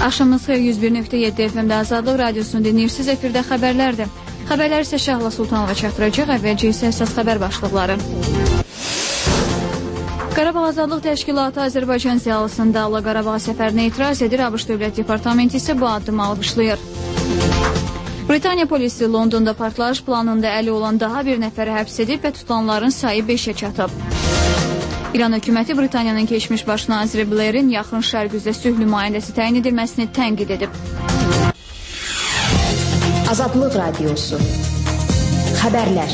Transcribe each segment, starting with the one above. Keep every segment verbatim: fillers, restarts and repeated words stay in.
Axşamınız xeyir, yüz bir nöqtə yeddi F M-də Azadlıq Radiosunu dinləyirsiniz. Efirdə xəbərlərdir. Xəbərlər isə Şahla Sultanova çatdıracaq. Əvvəlcə isə əsas xəbər başlıqları. Qarabağ Azadlıq Təşkilatı Azərbaycan ziyalısının Dağlı Qarabağa səfərinə etiraz edir. ABŞ Dövlət Departamenti isə bu addımı alqışlayır. Britaniya polisi Londonda partlayış planında əli olan daha bir nəfəri həbs edib və tutanların sayı beşə çatıb. İran hökuməti Britaniyanın keçmiş baş naziri Blairin yaxın şərq üzrə sülh nümayəndəsi təyin edilməsini tənqid edib. Azadlıq Radiosu. Xəbərlər.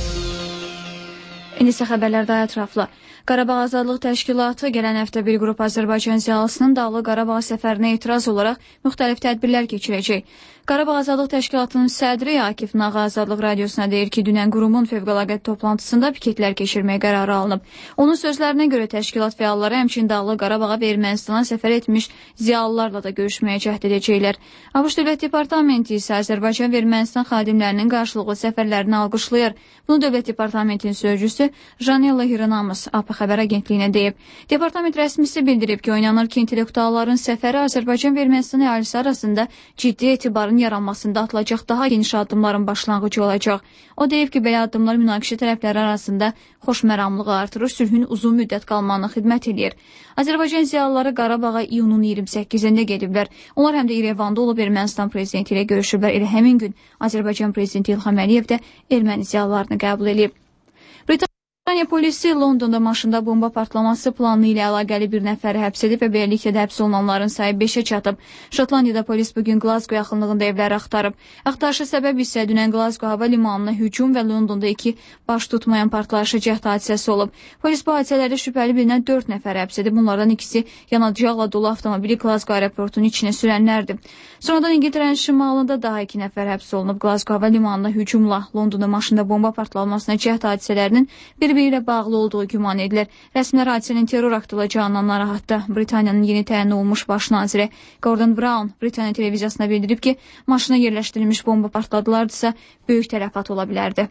İndi isə xəbərlər daha ətraflı. Qarabağ Azadlıq Təşkilatı gələn həftə bir qrup Azərbaycan ziyalısının Dağlı Qarabağa səfərinə etiraz olaraq müxtəlif tədbirlər keçirəcək. Qarabağ Azadlıq Təşkilatının sədri Akif Nağı Azadlıq Radiosuna deyir ki, dünən qurumun fövqəladə toplantısında piketlər keçirməyə qərarı alınıb. Onun sözlərinə görə təşkilat fəalları həmçinin Dağlı Qarabağa və Ermənistana səfər etmiş ziyalılarla da görüşməyə cəhd edəcəklər. ABŞ Dövlət Departamenti isə Azərbaycan və Ermənistan xadimlərinin qarşılıqlı səfərlərini alqışlayır. Bunu Dövlət Departamentinin sözcüsü Janella Hiranamus A P Xəbər agentliyinə deyib. Departament rəsmisi bildirib ki, oynanır ki, intellektualların səfəri Azərbaycan və Ermənistan əhalisi arasında ciddi etibarın yaranmasında atılacaq daha geniş addımların başlanğıcı olacaq. O deyib ki, belə addımlar münaqişə tərəfləri arasında xoşməramlığı artırır, sülhün uzun müddət qalmağına xidmət edir. Azərbaycan ziyalıları Qarabağa iyunun iyirmi səkkizində gediblər. Onlar həm də İrəvanda olub Ermənistan prezidenti ilə görüşüblər. Elə həmin gün Azərbaycan prezidenti İlham Əliyev də erməni ziyalılarını qəbul edib. Britaniya polisi Londonda maşında bomba partlaması planı ilə əlaqəli bir nəfəri həbs edib və beləliklə də həbs olunanların sayı beşə çatıb. Şotlandiyada polis bugün Glasgow yaxınlığında evləri axtarıb. Axtarışa səbəb isə dünən Glasgow hava limanına hücum və Londonda iki baş tutmayan partlayışı cəhd hadisəsi olub. Polis bu hadisələrdə şübhəli bilinən dörd nəfər həbs edib. Bunlardan ikisi yanacaqla dolu avtomobili Glasgow aeroportunun içinə sürənlərdir. Sonradan İngiltərənin şimalında daha iki nəfər həbs olunub. Glasgow hava limanına hücumla Londonda maşında bomba partlamasına cəhd hadisələrinin bir bir ilə bağlı olduğu güman edilir. Rəsmilər hadisənin terror aktı olacağından narahatda. Britaniyanın yeni təyin olunmuş baş naziri Gordon Brown Britaniya televiziyasına bildirib ki, maşına yerləşdirilmiş bomba partladılardısa böyük tələfat ola bilərdi.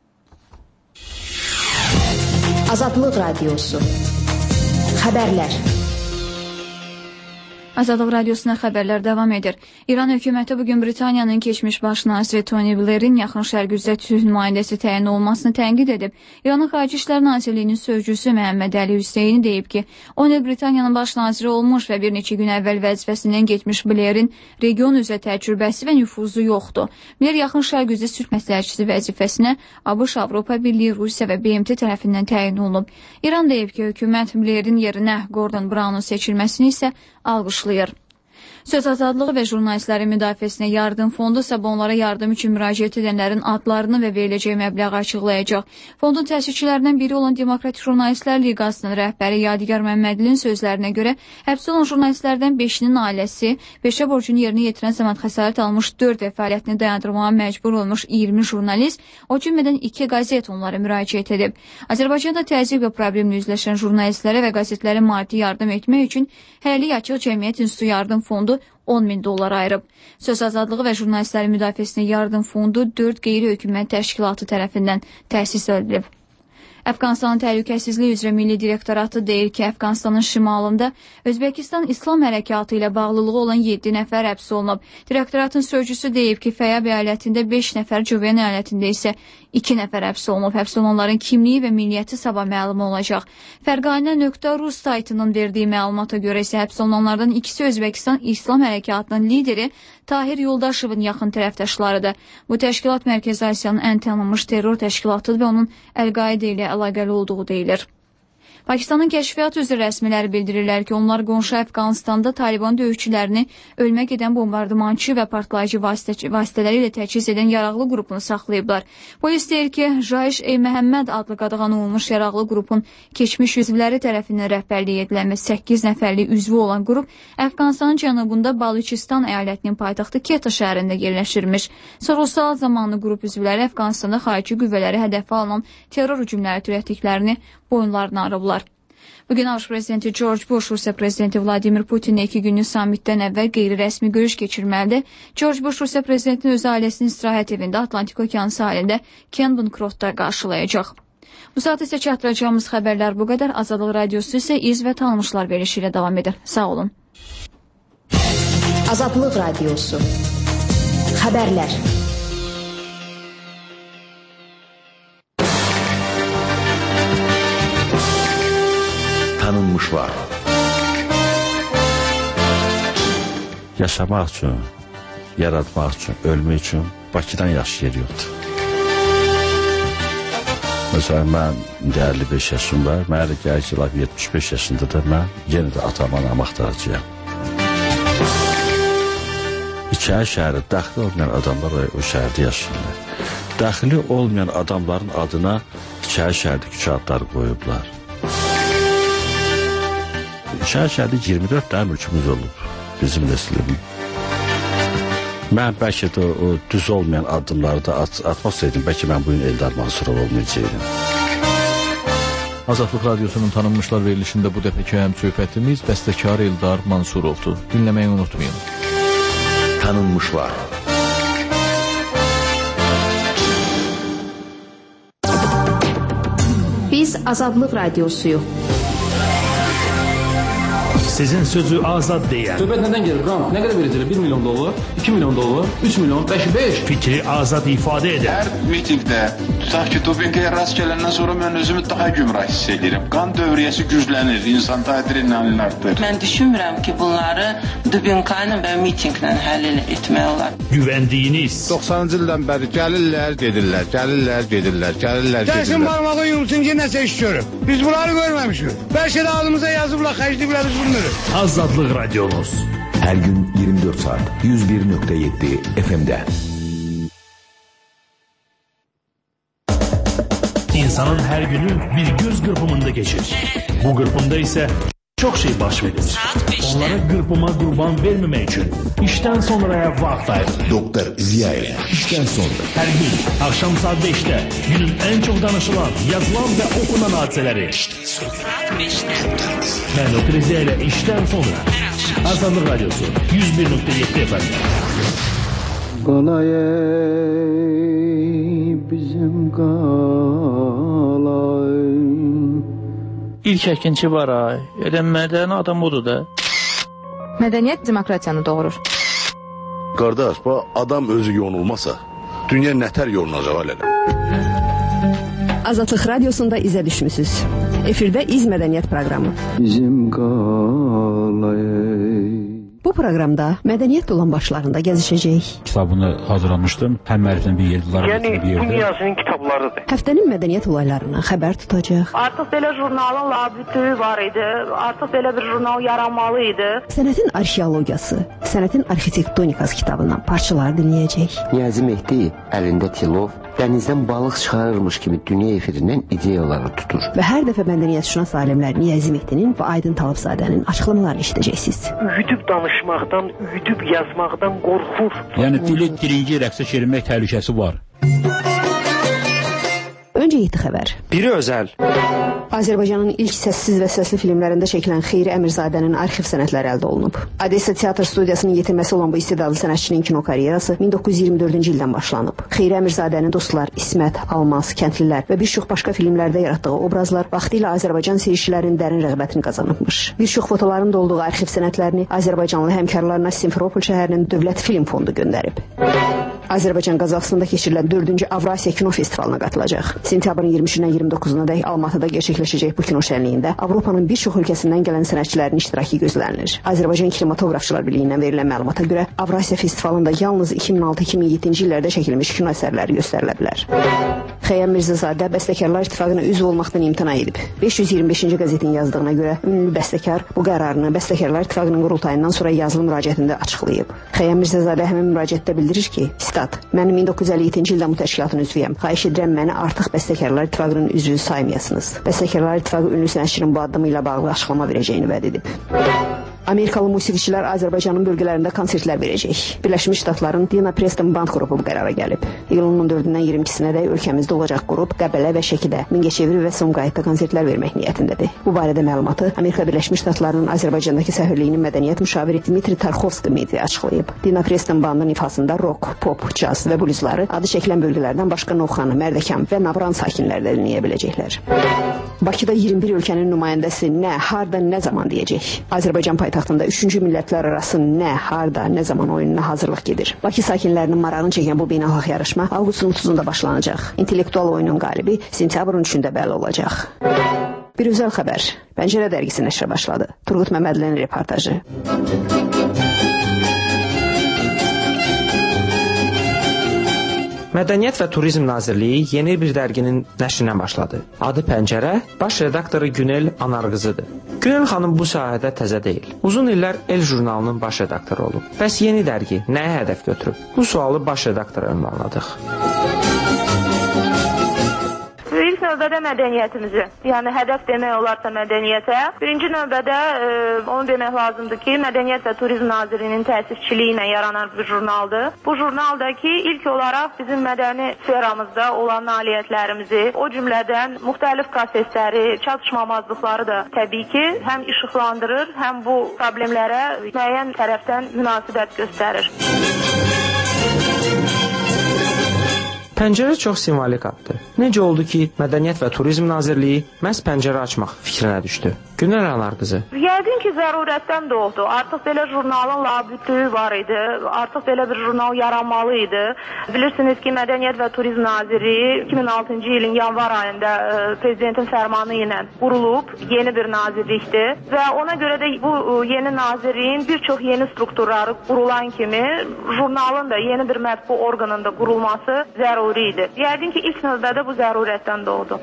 Azadlıq Radiosu. Xəbərlər. Azadlıq Radiosuna xəbərlər davam edir. İran hökuməti bugün Britaniyanın keçmiş baş naziri Tony Blairin yaxın şərq üzrə sülh nümayəndəsi təyin olunmasını tənqid edib. İranın Xarici İşlər Nazirliyinin sözcüsü Məhəmməd Əli Hüseyni deyib ki, on il Britaniyanın baş naziri olmuş və bir neçə gün əvvəl vəzifəsindən getmiş Blairin region üzrə təcrübəsi və nüfuzu yoxdur. Blair yaxın şərq üzrə sülh məsləhətçisi vəzifəsinə ABŞ, Avropa Birliyi, Rusiya və B M T tərəfindən təyin olunub. İran deyib ki, hökumət Blairin yerinə Gordon Brown'un seçilməsini isə alqışlayır. Söz azadlığı və jurnalistlərin müdafiəsinə yardım fondu isə onlara yardım üçün müraciət edənlərin adlarını və veriləcək məbləği açıqlayacaq. Fondun təşkilçilərindən biri olan Demokratik Jurnalistlər Liqasının rəhbəri Yadigar Məmmədlinin sözlərinə görə həbs olan jurnalistlərdən beşinin ailəsi, peşə borcunu yerinə yetirən zaman xəsarət almış dörd və fəaliyyətini dayandırmağa məcbur olmuş iyirmi jurnalist, o cümlədən iki qəzet onlara müraciət edib. Azərbaycanda təzyiq və problemlə üzləşən jurnalistlərə və qəzetlərə maddi yardım etmək üçün Hələlik Açıq Cəmiyyət İnstitutu Yardım Fondu on min dollar ayırıb. Söz azadlığı və jurnalistlərin müdafiəsinə yardım fondu dörd qeyri-hökumət təşkilatı tərəfindən təsis edilib. Əfqanistanın təhlükəsizliyi üzrə Milli Direktoratı deyir ki, Əfqanistanın şimalında Özbəkistan İslam hərəkatı ilə bağlılığı olan yeddi nəfər həbs olunub. Direktoratın sözcüsü deyib ki, Fəyab əyalətində beş nəfər, Cövən əyalətində isə iki nəfər həbs olunub. Həbs olunanların kimliyi və milliyyəti sabah məlum olacaq. Fərqanə nöqtə ru saytının verdiyi məlumata görə isə həbs olunanlardan ikisi Özbəkistan İslam hərəkatının lideri Tahir Yoldaşovun yaxın tərəfdaşlarıdır. Bu təşkilat Mərkəzi Asiyanın ən tanınmış terror təşkilatıdır və onun Əl-Qaidə ilə əlaqəli olduğu deyilir. Pakistanın kəşfiyyat üzrə rəsmiləri bildirirlər ki, onlar qonşu Əfqanistanda Taliban döyüşçülərini ölmək edən bombardımançı və partlayıcı vasitə, vasitələri ilə təchiz edən yaraqlı qrupunu saxlayıblar. Polis deyir ki, Jaiş-e-Məhəmməd adlı qadağan olunmuş yaraqlı qrupun keçmiş üzvləri tərəfindən rəhbərlik edilən və səkkiz nəfərlik üzvü olan qrup Əfqanistanın cənubunda Baluchistan əyalətinin paytaxtı Quetta şəhərində yerləşirmiş. Sorğu-sual zamanı qrup üzvləri Əfqanistanda xarici qüvvələri hədəfə alınan terror hücumları törətdiklərini boyunlarına arıblar. Bugün ABŞ prezidenti George Bush, Rusiya prezidenti Vladimir Putinlə iki günlük sammitdən əvvəl qeyri-rəsmi görüş keçirməlidir. George Bush, Rusiya prezidentinin öz ailəsinin istirahət evində Atlantik Okeanı sahilində Kennebunkrodda qarşılayacaq. Bu saat isə çatdıracağımız xəbərlər bu qədər. Azadlıq Radiosu isə iz və tanınmışlar verilişi ilə davam edir. Sağ olun. Azadlıq Radiosu. Xəbərlər. Tanınmışlar. Yaşamaq üçün, yaratmaq üçün, ölmək üçün Bakıdan yaxşı yer yoxdur. Məsələn, mən əlli beş yaşım var, mənə gəlir ki, yetmiş beş yaşında da mən yenə də atamın axtaracağım. İçəri şəhərdə dəxli olmayan adamlar o şəhərdə yaşayırlar. Dəxli olmayan adamların adına İçəri şəhərdə küçə adları qoyublar. İçəri şəhərdə iyirmi dörd dənə mülkümüz olub, bizim nəslimin. Mən bəlkə də o düz olmayan addımları da at atmasaydım, bəlkə mən bugün Eldar Mansurov olmayacaqdım. Azadlıq Radiosunun tanınmışlar verilişində bu dəfəki həm söhbətimiz bəstəkar Eldar Mansurovdur. Dinləməyi unutmayın. Tanınmışlar. Biz Azadlıq Radiosuyuq. Sizin sözü azad deyən. Söhbət nədən gelir? Ram, nə qədər verəcəklər? bir milyon dollar, iki milyon dollar, üç milyon, beş, beş. Fikri azad ifadə edən. Hər mitingdə, tutaq ki, dopinqaya rast gələndən sonra mən özümü daha gümrah hiss edirəm. Qan dövriyyəsi güclənir, insanda adrenalin artır. Mən düşünmürəm ki, bunları dopinqayla və mitinglə həll etmək olar. Güvəndiyiniz. doxsanıncı ildən bəri gəlirlər, gedirlər, gəlirlər, gedirlər, gəlirlər, gedirlər. Gəlsin barmağı yumsun ki, nəsə iş görüb. Biz bunları görməmişik. Bəlkə də adımıza yazıblar, xərcliyiblər, biz bilmirik. Azadlıq Radiomuz. Hər gün iyirmi dörd saat yüz bir nöqtə yeddi F M'də. İnsanın hər günü bir göz qırpımında geçir. Bu qırpımda isə çox şey baş verir. Onlara qırpıma qurban verməmək üçün işdən sonraya vaxt ayırır. Doktor Ziya ilə işdən sonra. Hər gün axşam saat beşdə günün ən çox danışılan, yazılan və okunan hadisələri. Mən Doktor Ziya ilə işdən sonra. Azadlıq Radiosu yüz bir nöqtə yeddi F M'də. Qalay bizim qalay. İlk əkinçi var ay. Elə mədəni adam odur da. Mədəniyyət demokratiyanı doğurur. Qardaş, bu adam özü yonulmasa, dünya nətər yolunacaq alələ? Azadlıq Radiosunda izə düşmüsünüz. Efirdə İz Mədəniyyət proqramı. Bizim qalay. Bu proqramda mədəniyyət dolan başlarında gəzişəcək. Kitabını hazırlamışdım. Həm mərifdən bir yerdə, yəni, bir yerdə. Bu Niyazinin kitablarıdır. Həftənin mədəniyyət olaylarından xəbər tutacaq. Artıq belə jurnalın labütü var idi. Artıq belə bir jurnal yaranmalı idi. Sənətin arxeologiyası, sənətin arxitektonikası kitabından parçalar dinləyəcək. Niyazi Mehdi əlində tilov, dənizdən balıq çıxarırmış kimi dünya efirindən ideyaları tutur. Və hər dəfə mədəniyyətşünas alimlər Niyazi Mehdinin və Aydın Talıbzadənin açıqlamalarını eşidəcəksiniz. Üydüb danışmaqdan, üydüb yazmaqdan qorxur. Yəni dili birinci rəqsə çevirmək təhlükəsi var. Öncə yeddi xəbər. Biri özəl. Azərbaycanın ilk səssiz və səsli filmlərində çəkilən Xeyri Əmirzadənin arxiv sənədləri əldə olunub. Odessa Teatr Studiyasının yetirməsi olan bu istedadlı sənətçinin kino karyerası min doqquz yüz iyirmi dördüncü ildən başlanıb. Xeyri Əmirzadənin dostlar İsmət, Almaz, Kəndlilər və bir çox başqa filmlərdə yaratdığı obrazlar vaxtilə Azərbaycan seyircilərinin dərin rəğbətini qazanıbmış. Bir çox fotoların da olduğu arxiv sənədlərini Azərbaycanlı həmkarlarına Simferopol şəhərinin Dövlət Film Fondu göndərib. Azərbaycan Qazaxıstanda keçirilən dördüncü Avrasiya Kino Festivalına qatılacaq. Sentyabrın iyirmi üçündən iyirmi doqquzuna dək Almatıda gerçəkləşəcək bu kino şənliyində Avropanın bir çox ölkəsindən gələn sənətçilərin iştirakı gözlənilir. Azərbaycan Kinematografçılar Birliyindən verilən məlumata görə Avrasiya Festivalında yalnız iki min altı iki min yeddinci illərdə çəkilmiş kino əsərləri göstərilə bilər. Xəyyam Mirzəzadə Bəstəkarlar İttifaqına üzv olmaqdan imtina edib. beş yüz iyirmi beşinci qəzetin yazdığına görə ünlü bəstəkar bu qərarını Bəstəkarlar İttifaqının qurultayından sonra yazılı müraciətində açıqlayıb. Xəyyam Mirzəzadə həmin müraciətdə bildirir ki, sitat, mən min doqquz yüz əlli yeddinci ildən bu təşkilatın üzvüyəm. Xahiş edirəm məni artıq Bəstəkarlar İttifaqının üzvü saymayasınız. Bəstəkarlar İttifaqı ünlü sənətçinin bu addımı ilə bağlı açıqlama verəcəyini vəd edib. Amerikalı musiqiçilər Azərbaycanın bölgələrində konsertlər verəcək. Birləşmiş Ştatların Dina Preston Band qrupu bu qərara gəlib. İyulun on dördündən iyirmi ikisinə dək ölkəmizdə olacaq qrup Qəbələ və Şəkidə, Mingəçevir və Sumqayıtda konsertlər vermək niyyətindədir. Bu barədə məlumatı Amerika Birləşmiş Ştatlarının Azərbaycandakı səfirliyinin mədəniyyət müşaviri Dmitri Tarxovski media açıqlayıb. Dina Preston Bandın ifasında rock, pop, caz və bluzları adı çəkilən bölgələrdən başqa Novxanı, Mərdəkan və Navran sakinləri də dinləyə biləcəklər. Bakıda iyirmi bir ölkənin nümayəndəsi nə, harda, nə zaman deyəcək? Azərbaycan paytaxtında üçüncü millətlər arası nə, harda, nə zaman oyununa hazırlıq gedir? Bakı sakinlərinin marağını çəkən bu beynəlxalq yarışma avqustun otuzunda başlanacaq. İntellektual oyunun qalibi sentyabrın üçündə bəli olacaq. Bir özəl xəbər. Pəncərə dərgisi nəşrə başladı. Turqut Məmmədlinin reportajı. Mədəniyyət və Turizm Nazirliyi yeni bir dərginin nəşrinə başladı. Adı Pəncərə, baş redaktoru Günel Anarqızıdır. Günel xanım bu sahədə təzə deyil. Uzun illər El jurnalının baş redaktoru olub. Bəs yeni dərgi nəyə hədəf götürüb? Bu sualı baş redaktora ünvanladıq. İlk növbədə mədəniyyətimizi, yəni hədəf demək olarsa mədəniyyətə. Birinci növbədə e, onu demək lazımdır ki, Mədəniyyət və Turizm Nazirliyinin təsisçiliyi ilə yaranan bir jurnaldır. Bu jurnaldakı ilk olaraq bizim mədəni sferamızda olan nailiyyətlərimizi, o cümlədən müxtəlif prosesləri, çatışmamazlıqları da təbii ki, həm işıqlandırır, həm bu problemlərə müəyyən tərəfdən münasibət göstərir. Pəncərə çox simvolik addır. Necə oldu ki, Mədəniyyət və Turizm Nazirliyi məhz pəncərə açmaq fikrinə düşdü? Günel Anarqızı. Yəqin ki, zərurətdən doğdu. Artıq belə jurnalın labüdlüyü var idi. Artıq belə bir jurnal yaranmalı idi. Bilirsiniz ki, Mədəniyyət və Turizm Nazirliyi iki min altıncı ilin yanvar ayında e, prezidentin fərmanı ilə qurulub yeni bir nazirlikdir və ona görə də bu e, yeni nazirliyin bir çox yeni strukturları qurulan kimi jurnalın da yeni bir mətbu orqanında qurulması zəruri idi. Yəqin ki, ilk növbədə bu zərurətdən doğdu.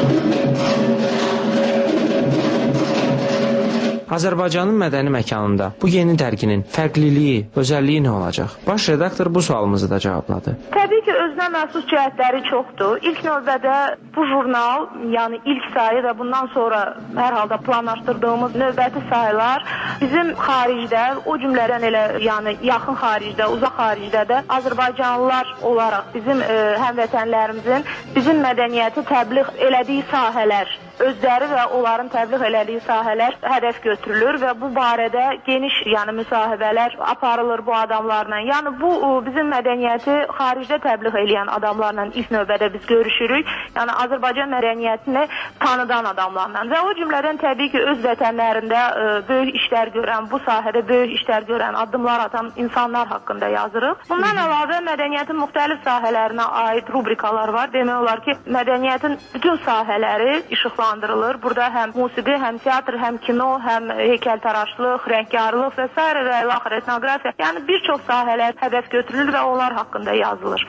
Azərbaycanın mədəni məkanında bu yeni dərginin fərqliliyi, özəlliyi nə olacaq? Baş redaktor bu sualımızı da cavabladı. Təbii ki, özünə məxsus cəhətləri çoxdur. İlk növbədə bu jurnal, yəni ilk sayı və bundan sonra hər halda planlaşdırdığımız növbəti sayılar bizim xaricdə, o cümlədən elə yəni yaxın xaricdə, uzaq xaricdə də Azərbaycanlılar olaraq bizim e, həmvətənlərimizin bizim mədəniyyəti təbliğ elədiyi sahələr, özləri və onların təbliğ elədiyi sahələr hədəf götürülür və bu barədə geniş yəni müsahibələr aparılır bu adamlarla. Yəni bu bizim mədəniyyəti xaricdə təbliğ eləyən adamlarla ilk növbədə biz görüşürük. Yəni Azərbaycan mədəniyyətini tanıdan adamlarla və o cümlədən təbii ki, öz vətənlərində böyük işlər görən, bu sahədə böyük işlər görən, addımlar atan insanlar haqqında yazırıq. Bundan əlavə mədəniyyətin müxtəlif sahələrinə aid rubrikalar var. Demək olar ki, mədəniyyətin bütün sahələri işıqlandırılır. Burada həm musiqi, həm teatr, həm kino, həm heykəltaraşlıq, rəngkarlıq və s. və ilaxır etnografiya. Yəni bir çox sahələr hədəf götürülür və onlar haqqında yazılır.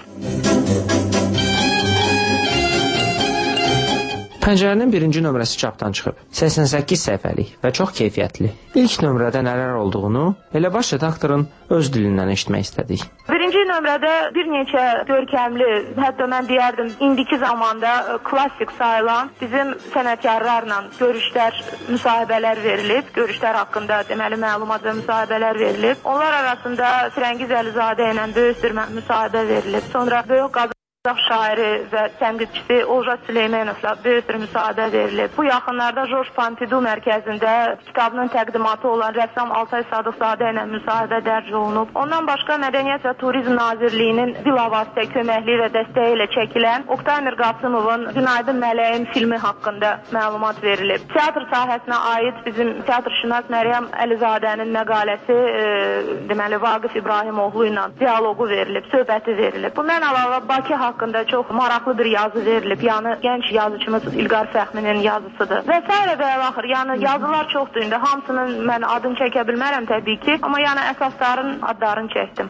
Pəncərənin birinci nömrəsi çapdan çıxıb. səksən səkkiz səhifəlik və çox keyfiyyətli. İlk nömrədə nələr olduğunu elə baş redaktorun öz dilindən eşitmək istədik. Birinci nömrədə bir neçə görkəmli, hətta mən deyərdim, indiki zamanda klassik sayılan bizim sənətkarlarla görüşlər, müsahibələr verilib. Görüşlər haqqında deməli məlumat və müsahibələr verilib. Onlar arasında Firəngiz Əlizadə ilə böyük bir müsahibə verilib. Sonra böyük qazanlar Qazax şairi və tənqidçisi Olja Süleymanovla böyük bir müsahibə verilib. Bu yaxınlarda George Pompidou mərkəzində kitabının təqdimatı olan rəssam Altay Sadıqzadə ilə müsahibə dərc olunub. Ondan başqa Mədəniyyət və Turizm Nazirliyinin bilavasitə köməkliyi və dəstəyi ilə çəkilən Oqtay Mirqasımovun Günaydın Mələyim filmi haqqında məlumat verilib. Teatr sahəsinə aid bizim teatrşünas Məryəm Əlizadənin məqaləsi e, deməli Vaqif İbrahimoğlu ilə dialoqu verilib, söhbəti verilib. Bundan əlavə Bakı haqqında çox maraqlı bir yazı verilib. Yəni gənc yazıcımız İlqar Fəxminin yazısıdır. Və s. və axır. Yəni yazılar çoxdur indi. Hamısının mən adını çəkə bilmərəm təbii ki, amma yəni əsasların adlarını çəkdim.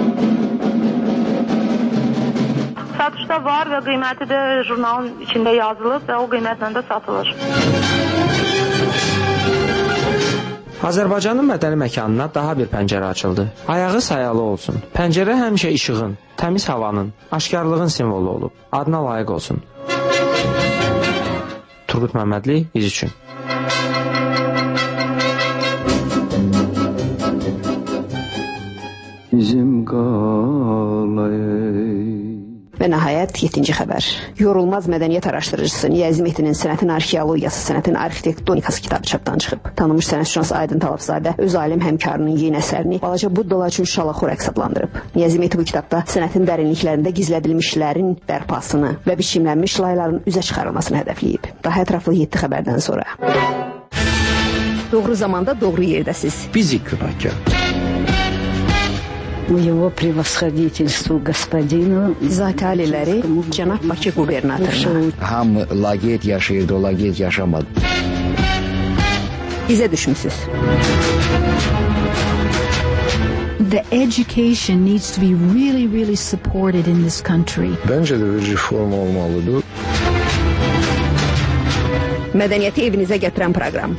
Satışda var və qiyməti də jurnalın içində yazılıb və o qiymətlə də satılır. Azərbaycanın mədəni məkanına daha bir pəncərə açıldı. Ayağı sayalı olsun. Pəncərə həmişə işığın, təmiz havanın, aşkarlığın simvolu olub. Adına layiq olsun. Turqut Məmmədli, biz üçün. Bizim qalay. Və nəhayət Sənət yeddinci xəbər. Yorulmaz mədəniyyət araşdırıcısı Niyazi Mehdinin Sənətin arxeologiyası, Sənətin arxitektonikası kitabı çapdan çıxıb. Tanınmış sənətşünas Aydın Talabzadə öz alim həmkarının yeni əsərini balaca Buddalar üçün şalaxor əks adlandırıb. Niyazi Mehdi bu kitabda sənətin dərinliklərində gizlədilmişlərin bərpasını və biçimlənmiş layların üzə çıxarılmasını hədəfləyib. Daha ətraflı yeddi xəbərdən sonra. Doğru zamanda doğru yerdəsiz. Bizi günahkar. Его превосходительству господину Zati aliləri cənab Bakı qubernatoruna. Hamı laqeyd yaşayırdı, o laqeyd yaşamadı. İzə düşmüsünüz. The education needs to be really, really supported in this country. Bence de bir reform olmalıdır. Mədəniyyəti evinizə gətirən proqram.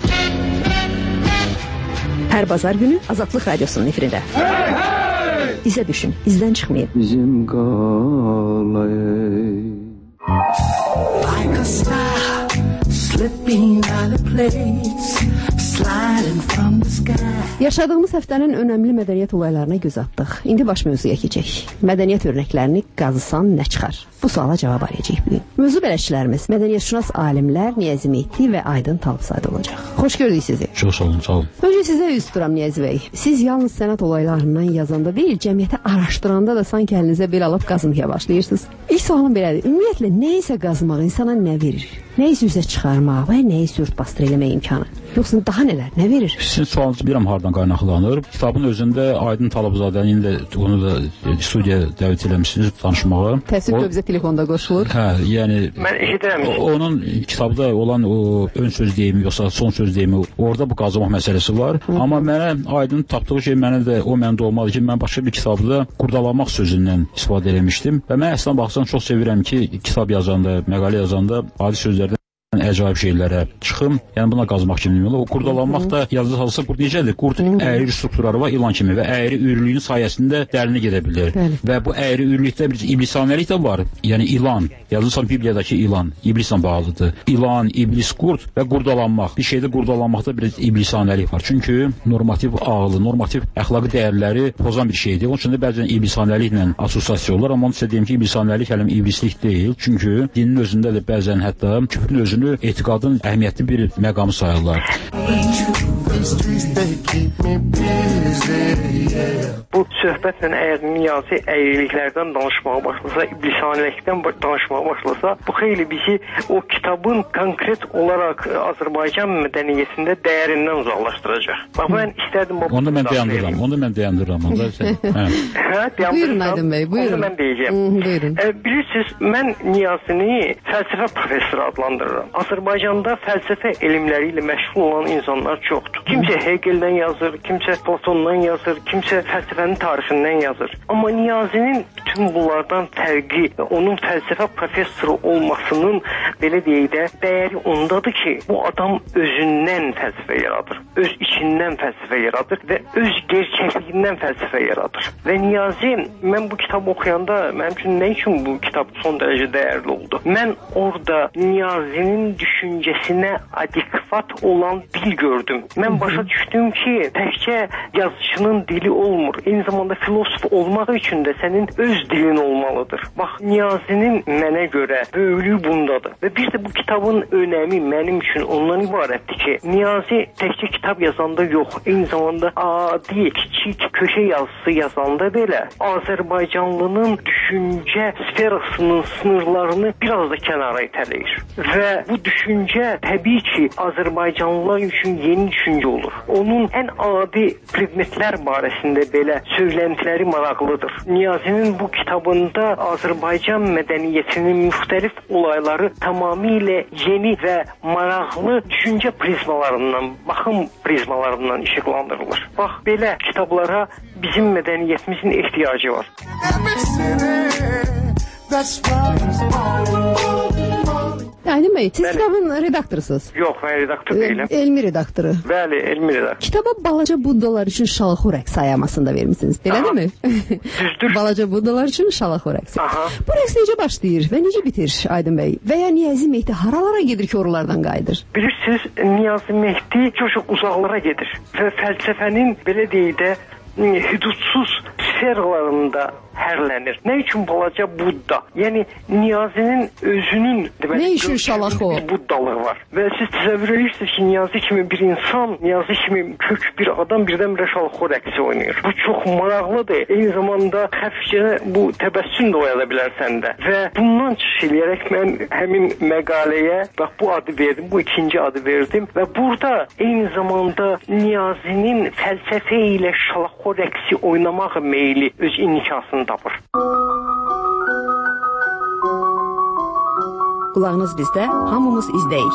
Hər bazar günü Azadlıq Radiosunun efirində. Hey, hey! İzə düşün, izdən çıxmayın. Bizim qalay. Like a star slipping out of place, sliding from the sky. Yaşadığımız həftənin önəmli mədəniyyət olaylarına göz atdıq. İndi baş mövzuya keçək. Mədəniyyət örnəklərini qazısan nə çıxar? Bu suala cavab arayacağıq bugün. Mövzu bələdçilərimiz mədəniyyətşünas alimlər Niyazi Mehdi və Aydın Talabzadə olacaq. Xoş gördük sizi. Çox sağ olun, sağ olun. Öncə sizə üz tuturam Niyazi bəy. Siz yalnız sənət olaylarından yazanda deyil, cəmiyyəti araşdıranda da sanki əlinizə bel alıb qazıntıya başlayırsınız. İlk sualım belədir. Ümumiyyətlə, nə isə qazmaq insana nə verir? Nə isə üzə çıxarmaq və nə isə ört-basdır eləmək imkanı? Yoxsa daha nələr, nə verir? Sizin sualınız bilirəm hardan qaynaqlanır. Kitabın özündə Aydın Talabzadənin də onu da studiyaya dəvət eləmişsiniz danışmağa. Təəssüf ki, bizə telefonda qoşulur. Hə, yəni mən eşidirəm. Onun kitabda olan o ön söz deyimi yoxsa son söz deyimi, orada bu qazımaq məsələsi var. Hı. Amma mənə Aydın tapdığı şey mənə də o məndə olmalı ki, mən başqa bir kitabda qurdalamaq sözündən istifadə etmişdim və mən əslən baxsan çox sevirəm ki, kitab yazanda, məqalə yazanda adi sözlərdən əcaib şeylərə çıxım. Yəni buna qazmaq kimi demək olar. O qurdalanmaq da yazılı halsa qurd necədir? Qurd əyri strukturları var ilan kimi və əyri üyrülüyün sayəsində dərinə gedə bilir. Bəli. Və bu əyri üyrülükdə bir iblisanəlik də var. Yəni ilan, yazılsan Bibliyadakı ilan, iblislə bağlıdır. İlan, iblis, qurd və qurdalanmaq. Bir şeydə qurdalanmaqda bir iblisanəlik var. Çünki normativ ağlı, normativ əxlaqi dəyərləri pozan bir şeydir. Onun üçün də bəzən iblisanəliklə assosiasiya olur. Amma onu sizə deyim ki, iblisanəlik hələm iblislik deyil. Çünki dinin özündə də bəzən hətta küfrün özünü etiqadın əhəmiyyətli bir məqamı sayırlar. Bu söhbətlə əgər Niyazi əyriliklərdən danışmağa başlasa, iblisanəlikdən danışmağa başlasa, bu xeyli bizi o kitabın konkret olaraq Azərbaycan mədəniyyətində dəyərindən uzaqlaşdıracaq. Bax, mən istərdim... Onu mən dayandırıram, onu mən dayandırıram. Hə, buyurun Aydın bəy, buyurun. Onu mən deyəcəm. Buyurun. E, bilirsiniz, mən Niyazini fəlsəfə professoru adlandırıram. Azərbaycanda fəlsəfə elmləri ilə məşğul olan insanlar çoxdur. Kimsə Hegeldən yazır, kimsə Platondan yazır, kimsə fəlsəfənin tarixindən yazır. Amma Niyazinin bütün bunlardan fərqi və onun fəlsəfə professoru olmasının belə deyək də dəyəri ondadır ki, bu adam özündən fəlsəfə yaradır, öz içindən fəlsəfə yaradır və öz gerçəkliyindən fəlsəfə yaradır. Və Niyazi, mən bu kitabı oxuyanda mənim üçün nə üçün bu kitab son dərəcə dəyərli oldu? Mən orada Niyazinin düşüncəsinə adekvat olan dil gördüm. Mən başa düşdüm ki, təkcə yazıçının dili olmur. Eyni zamanda filosof olmaq üçün də sənin öz dilin olmalıdır. Bax, Niyazinin mənə görə böyüklüyü bundadır. Və bir də bu kitabın önəmi mənim üçün ondan ibarətdir ki, Niyazi təkcə kitab yazanda yox, eyni zamanda adi, kiçik köşə yazısı yazanda belə Azərbaycanlının düşüncə sferasının sınırlarını biraz da kənara itələyir. Və bu düşüncə təbii ki, Azərbaycanlılar üçün yeni düşüncə olur. Onun ən adi predmetlər barəsində belə söyləntiləri maraqlıdır. Niyazinin bu kitabında Azərbaycan mədəniyyətinin müxtəlif olayları tamamilə yeni və maraqlı düşüncə prizmalarından, baxım prizmalarından işıqlandırılır. Bax, belə kitablara bizim mədəniyyətimizin ehtiyacı var. Aydın bəy, siz kitabın redaktorusunuz. Yox, mən redaktor deyiləm. Elmi redaktoru. Bəli, elmi redaktor. Kitaba balaca Buddalar üçün şalaxor rəqs ayamasını da vermişsiniz, elədir mi? Düzdür. Balaca Buddalar üçün şalaxor rəqs. Bu rəqs necə başlayır və necə bitir Aydın bəy? Və ya Niyazi Mehdi haralara gedir ki, oralardan qayıdır? Bilirsiniz, Niyazi Mehdi çox-çox uzaqlara gedir və fəlsəfənin belə deyək də hüdudsuz sferlarında hərlənir. Nə üçün balaca Budda? Yəni Niyazinin özünün deməli, nə üçün şalax o? Buddalığı var. Və siz təsəvvür edirsiniz ki, Niyazi kimi bir insan, Niyazi kimi kök bir adam birdən-birə şalaxo rəqsi oynayır. Bu çox maraqlıdır. Eyni zamanda xəfifcə bu təbəssüm də oyada bilər səndə. Və bundan çıxış eləyərək mən həmin məqaləyə bax bu adı verdim, bu ikinci adı verdim və burada eyni zamanda Niyazinin fəlsəfə ilə şalaxo rəqsi oynamaq meyli öz inikasını tapır. Qulağınız bizdə, hamımız izdəyik.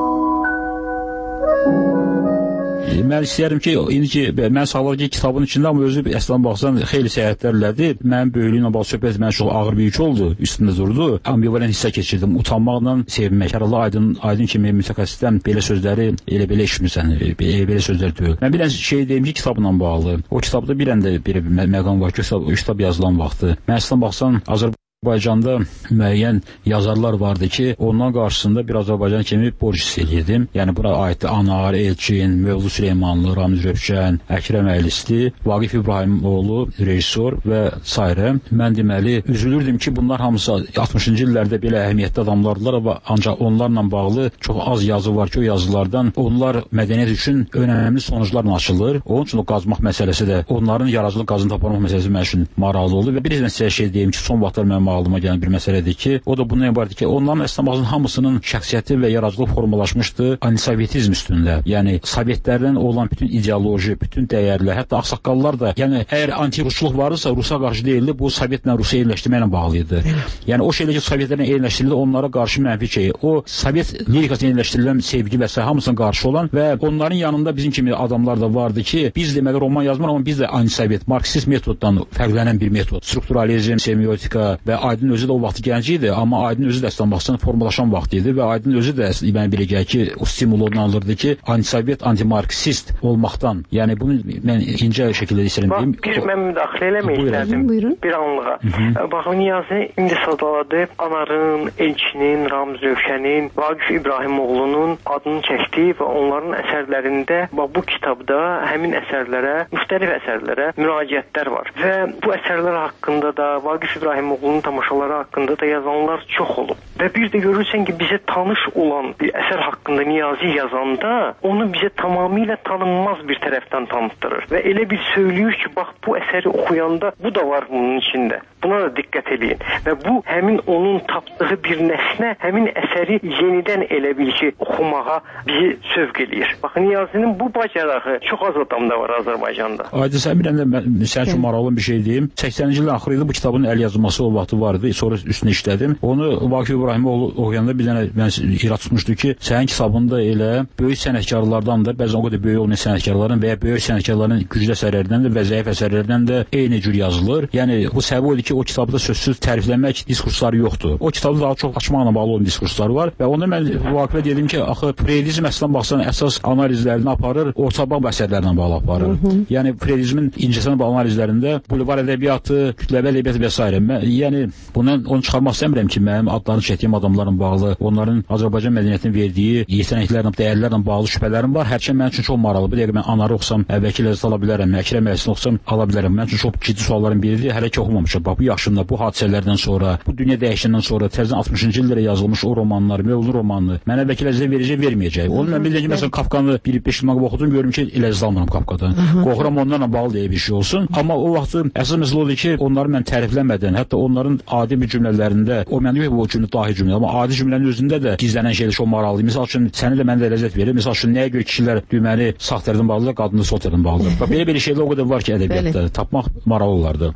Mən istəyərdim ki, indi ki, mən sağlar ki, kitabın içində, amma özü əslən baxsan, xeyli səyahətlərlədir. Mənim böyülüyünə bağlı söhbət mənə çox ağır bir yük oldu, üstündə durdu. Ambivalent hissə keçirdim, utanmaqla sevinmək. Hər aydın, aydın kimi mütəxəssisdən belə sözləri elə belə eşitmirsən, belə sözlər deyil. Mən bir dənə şey deyim ki, kitabla bağlı. O kitabda bir dənə bir məqam var ki, o kitab yazılan vaxtı. Mən əslən baxsan, Azərbaycan Azərbaycanda müəyyən yazarlar vardı ki, ondan qarşısında bir Azərbaycan kimi borc hiss edirdim. Yəni bura aiddir Anar, Elçin, Mövlud Süleymanlı, Ramiz Rövşən, Əkrəm Əylisli, Vaqif İbrahimoğlu, rejissor və s. Mən deməli üzülürdüm ki, bunlar hamısı altmışıncı illərdə belə əhəmiyyətli adamlardılar və ancaq onlarla bağlı çox az yazı var ki, o yazılardan onlar mədəniyyət üçün önəmli sonuclarla açılır. Onun üçün o qazmaq məsələsi də, onların yaradıcılıq qazını taparmaq məsələsi mənim üçün maraqlı oldu və bir sizə şey deyim ki, son vaxtlar mənim ağlıma gələn bir məsələdir ki, o da bundan ibarətdir ki, onların əsnabazın hamısının şəxsiyyəti və yaradıcılıq formalaşmışdı antisovetizm üstündə. Yəni, sovetlərdən olan bütün ideoloji, bütün dəyərlər, hətta ağsaqqallar da, yəni, əgər anti-rusluq varırsa, Rusa qarşı deyildi, bu sovetlə Rusiya eyniləşdirməklə bağlıydı. Yəni, o şeylə ki, sovetlərlə eyniləşdirildi, onlara qarşı mənfi şey. O, sovet lirikasına eyniləşdirilən sevgi və s. hamısına qarşı olan və onların yanında bizim kimi adamlar da vardı ki, biz deməli roman yazmır, amma biz də antisovet, marksist metoddan fərqlənən bir metod. Strukturalizm, semiotika və Aydın özü də o vaxt gənc idi, amma Aydın özü də əslən baxsan formalaşan vaxt idi və Aydın özü də mənə belə gəlir ki, o stimul ondan alırdı ki, antisovet, antimarksist olmaqdan. Yəni bunu mən incə şəkildə istəyirəm deyim. Bir mən müdaxilə eləmək istərdim bir anlığa. Baxın, Niyazi indi sadaladı Anarın, Elçinin, Ramiz Rövşənin, Vaqif İbrahimoğlunun adını çəkdi və onların əsərlərində bu kitabda həmin əsərlərə, müxtəlif əsərlərə müraciətlər var. Və bu əsərlər haqqında da Vaqif İbrahimoğlunun tamaşaları haqqında da yazanlar çox olub. Və bir də görürsən ki, bizə tanış olan bir əsər haqqında Niyazi yazanda onu bizə tamamilə tanınmaz bir tərəfdən tanıtdırır. Və elə bir söylüyor ki, bax bu əsəri oxuyanda bu da var bunun içində. Buna da diqqət edin. Və bu həmin onun tapdığı bir nəsnə, həmin əsəri yenidən elə bil ki, oxumağa bizi sövq eləyir. Baxın, Niyazinin bu bacarağı çox az adamda var Azərbaycanda. Aydın, sən bir də sən üçün maraqlı bir şey deyim. səksəninci ilin axırı idi bu kitabın əl yazılması o vaxtı vardı. Sonra üstünə işlədim. Onu Vaqif İbrahimoğlu oxuyanda bir dənə mən irad tutmuşdu ki, sənin kitabında elə böyük sənətkarlardan da, bəzən o qədər böyük olmayan sənətkarların və ya böyük sənətkarların güclü əsərlərindən də və zəif əsərlərdən də eyni cür yazılır. Yəni bu səbəb odur ki, o kitabda sözsüz tərifləmək diskursları yoxdur. O kitabda daha çox açmaqla bağlı olan diskurslar var və onda mən Vaqifə dedim ki, axı Freydizm əslən baxsan əsas analizlərini aparır, ortabaq əsərlərlə bağlı aparır. Hı -hı. Yəni Freydizmin incəsənət analizlərində bulvar ədəbiyyatı, kütləvi ədəbiyyatı və s. Yəni bundan onu çıxarmaq istəmirəm ki, mənim adlarını çəkdiyim adamların bağlı, onların Azərbaycan mədəniyyətinin verdiyi yetenəklərlə, dəyərlərlə bağlı şübhələrim var. Hərçə mənim üçün çox maraqlı. Bir dəqiqə mən Anarı oxusam, əvvəlki ləzzət ala bilərəm, Əkrəm Əylisini oxusam ala bilərəm. Mənim üçün çox ciddi sualların biridir. Hələ ki oxumamışam. Bax bu yaşımda, bu hadisələrdən sonra, bu dünya dəyişəndən sonra təzədən altmışıncı illərə yazılmış o romanlar, Mövlud romanı mənə əvvəlki ləzzət verəcək, verməyəcək. Onu mən bilirəm ki, məsələn Kafkanı bir beş il oxudum, görürüm ki, ləzzət almıram Kafkadan. Qorxuram onlarla bağlı deyə bir şey olsun. Amma o vaxt əsas məsələ odur ki, onları mən tərifləmədən, hətta onların adi bir cümlələrində, o mən deyim ki, bu cümlə dahi cümlə, amma adi cümlənin özündə də gizlənən şeylər çox maraqlıdır. Misal üçün, səni də mənə də ləzzət verir. Misal üçün, nəyə görə kişilər düyməli sağ tərəfdən bağlıdır, qadını sol tərəfdən bağlıdır. Belə-belə şeylər o qədər var ki, ədəbiyyatda tapmaq maraqlı olardı.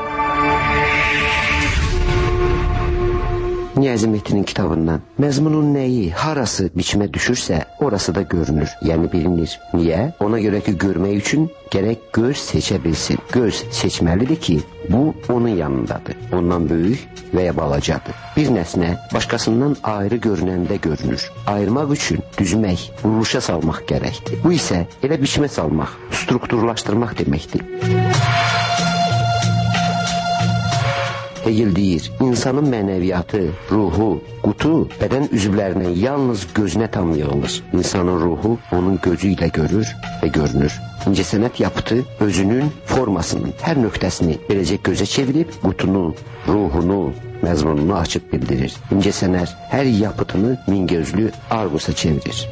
Niyazi Mehdinin kitabından məzmunun nəyi, harası biçimə düşürsə, orası da görünür, yəni bilinir. Niyə? Ona görə ki, görmək üçün gərək göz seçə bilsin. Göz seçməlidir ki, bu onun yanındadır. Ondan böyük və ya balacadır. Bir nəsnə başqasından ayrı görünəndə görünür. Ayırmaq üçün düzmək, vuruşa salmaq gərəkdir. Bu isə elə biçimə salmaq, strukturlaşdırmaq deməkdir. Hegel deyir, insanın mənəviyyatı, ruhu, qutu bədən üzvlərindən yalnız gözünə tanıyılır. İnsanın ruhu onun gözü ilə görür və görünür. İncəsənət yapıtı özünün formasının hər nöqtəsini beləcə gözə çevirib qutunu, ruhunu, məzmununu açıb bildirir. İncəsənət hər yapıtını mingözlü Argusa çevirir.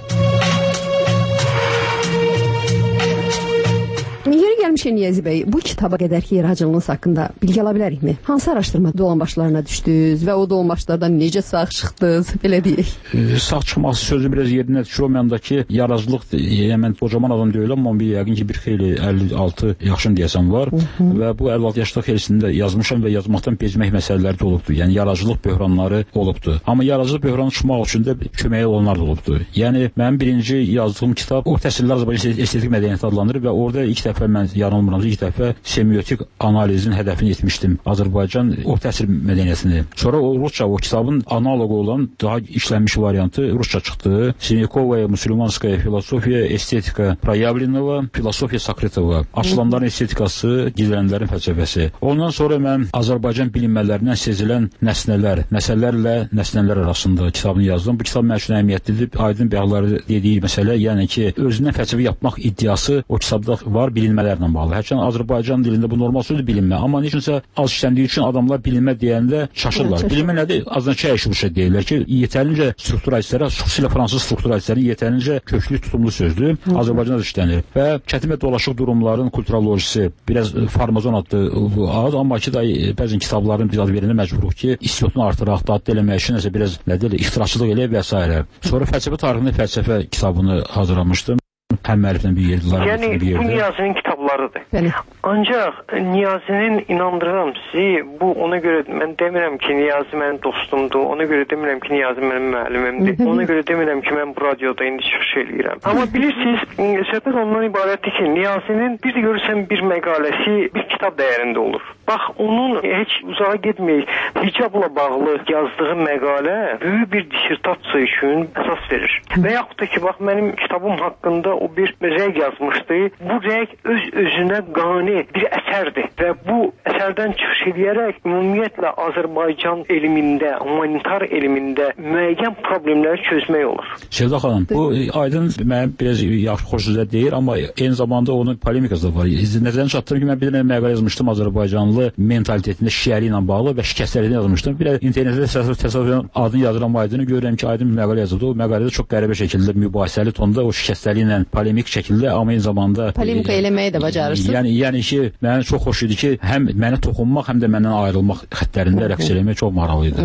Yeri gəlmişkən Niyazi bəy, bu kitaba qədərki yaradıcılığınız haqqında bilgi ala bilərikmi? Hansı araşdırma dolambaçlarına düşdünüz və o dolambaçlardan necə sağ çıxdınız, belə deyək? E, sağ çıxması sözü biraz yerinə düşür. O məndəki yaradıcılıq, yəni mən kocaman adam deyiləm, amma bir yəqin ki bir xeyli əlli altı yaşım deyəsəm var. Hı -hı. Və bu əlli altı yaşlıq xeylisində yazmışam və yazmaqdan bezmək məsələləri də olubdur. Yəni yaradıcılıq böhranları olubdur. Amma yaradıcılıq böhranı çıxmaq üçün də köməyi olanlar da olubdur. Yəni mənim birinci yazdığım kitab Orta əsrlər Azərbaycan estetik mədəniyyəti adlanır və orada ilk dəfə mən yanılmıram, ilk dəfə semiotik analizin hədəfini etmişdim. Azərbaycan orta əsr mədəniyyətini. Sonra o Rusça, o kitabın analoqu olan daha işlənmiş variantı Rusça çıxdı. Sinikovaya, Müslümanskaya filosofiya, estetika Proyavlenova, filosofiya Sakretova. Açılanların estetikası, gizlənənlərin fəlsəfəsi. Ondan sonra mən Azərbaycan bilinmələrindən sezilən nəsnələr, nəsəllərlə nəsnələr arasında kitabını yazdım. Bu kitab mənim üçün əhəmiyyətlidir. Aydın Bəğları dediyi məsələ, yəni ki, özündən fəlsəfə yapmaq iddiası o kitabda var, bilinmələrlə bağlı. Hərçənd Azərbaycan dilində bu normal sözdür bilinmə, amma necəsə az işləndiyi üçün adamlar bilinmə deyəndə çaşırlar. Bilinmə nədir? Azından çəyişib şey deyirlər ki, yetərincə strukturalistlərə, xüsusilə fransız strukturalistlərin yetərincə köklü tutumlu sözdür. Azərbaycanda da işlənir. Və çətin və dolaşıq durumların kulturologisi, biraz farmazon adlı ad, amma ki da bəzən kitabların biz ad verəndə məcburuq ki, istiyotunu artıraq, dadlı eləmək üçün nəsə biraz nədir, ixtiraçılıq elə və s. Sonra fəlsəfə tarixində fəlsəfə kitabını hazırlamışdım. Həm müəlliflə bir yerdiler. Yəni bir yerdə. Bu Niyazinin kitablarıdır. Bəli. Ancaq Niyazinin inandırıram sizi, bu ona görə mən demirəm ki, Niyazi mənim dostumdur, ona görə demirəm ki, Niyazi mənim müəllimimdir, ona görə demirəm ki, mən bu radioda indi çıxış eləyirəm. Amma bilirsiniz, söhbət ondan ibarətdir ki, Niyazinin bir də görürsən bir məqaləsi bir kitab dəyərində olur. Bax, onun heç uzağa getməyək, hicabla bağlı yazdığı məqalə böyük bir dissertasiya üçün əsas verir. Və yaxud da ki, bax, mənim kitabım haqqında o bir rəy yazmışdı. Bu rəy öz özünə qani bir əsərdir və bu əsərdən çıxış edərək ümumiyyətlə Azərbaycan elmində, humanitar elmində müəyyən problemləri çözmək olur. Sevda xanım, bu aydın mənim biraz yaxşı xoşuzda deyir, amma eyni zamanda onun polemikası da var. Nəzərinə çatdırım ki, mən bir dənə məqalə yazmışdım Azərbaycanlı mentalitetində şiəri ilə bağlı və şikəstlərini yazmışdım. Bir də internetdə təsadüfən adını yazıram aydını görürəm ki, aydın bir məqalə yazıldı. O məqalədə çox qəribə şəkildə mübahisəli tonda o şikəstləri ilə polemik şəkildə, amma eyni zamanda polemika eləməyi də bacarırsınız. Yəni yəni ki, mənə çox xoş idi ki, həm mənə toxunmaq, həm də məndən ayrılmaq xəttlərində rəqs eləmək çox maraqlı idi.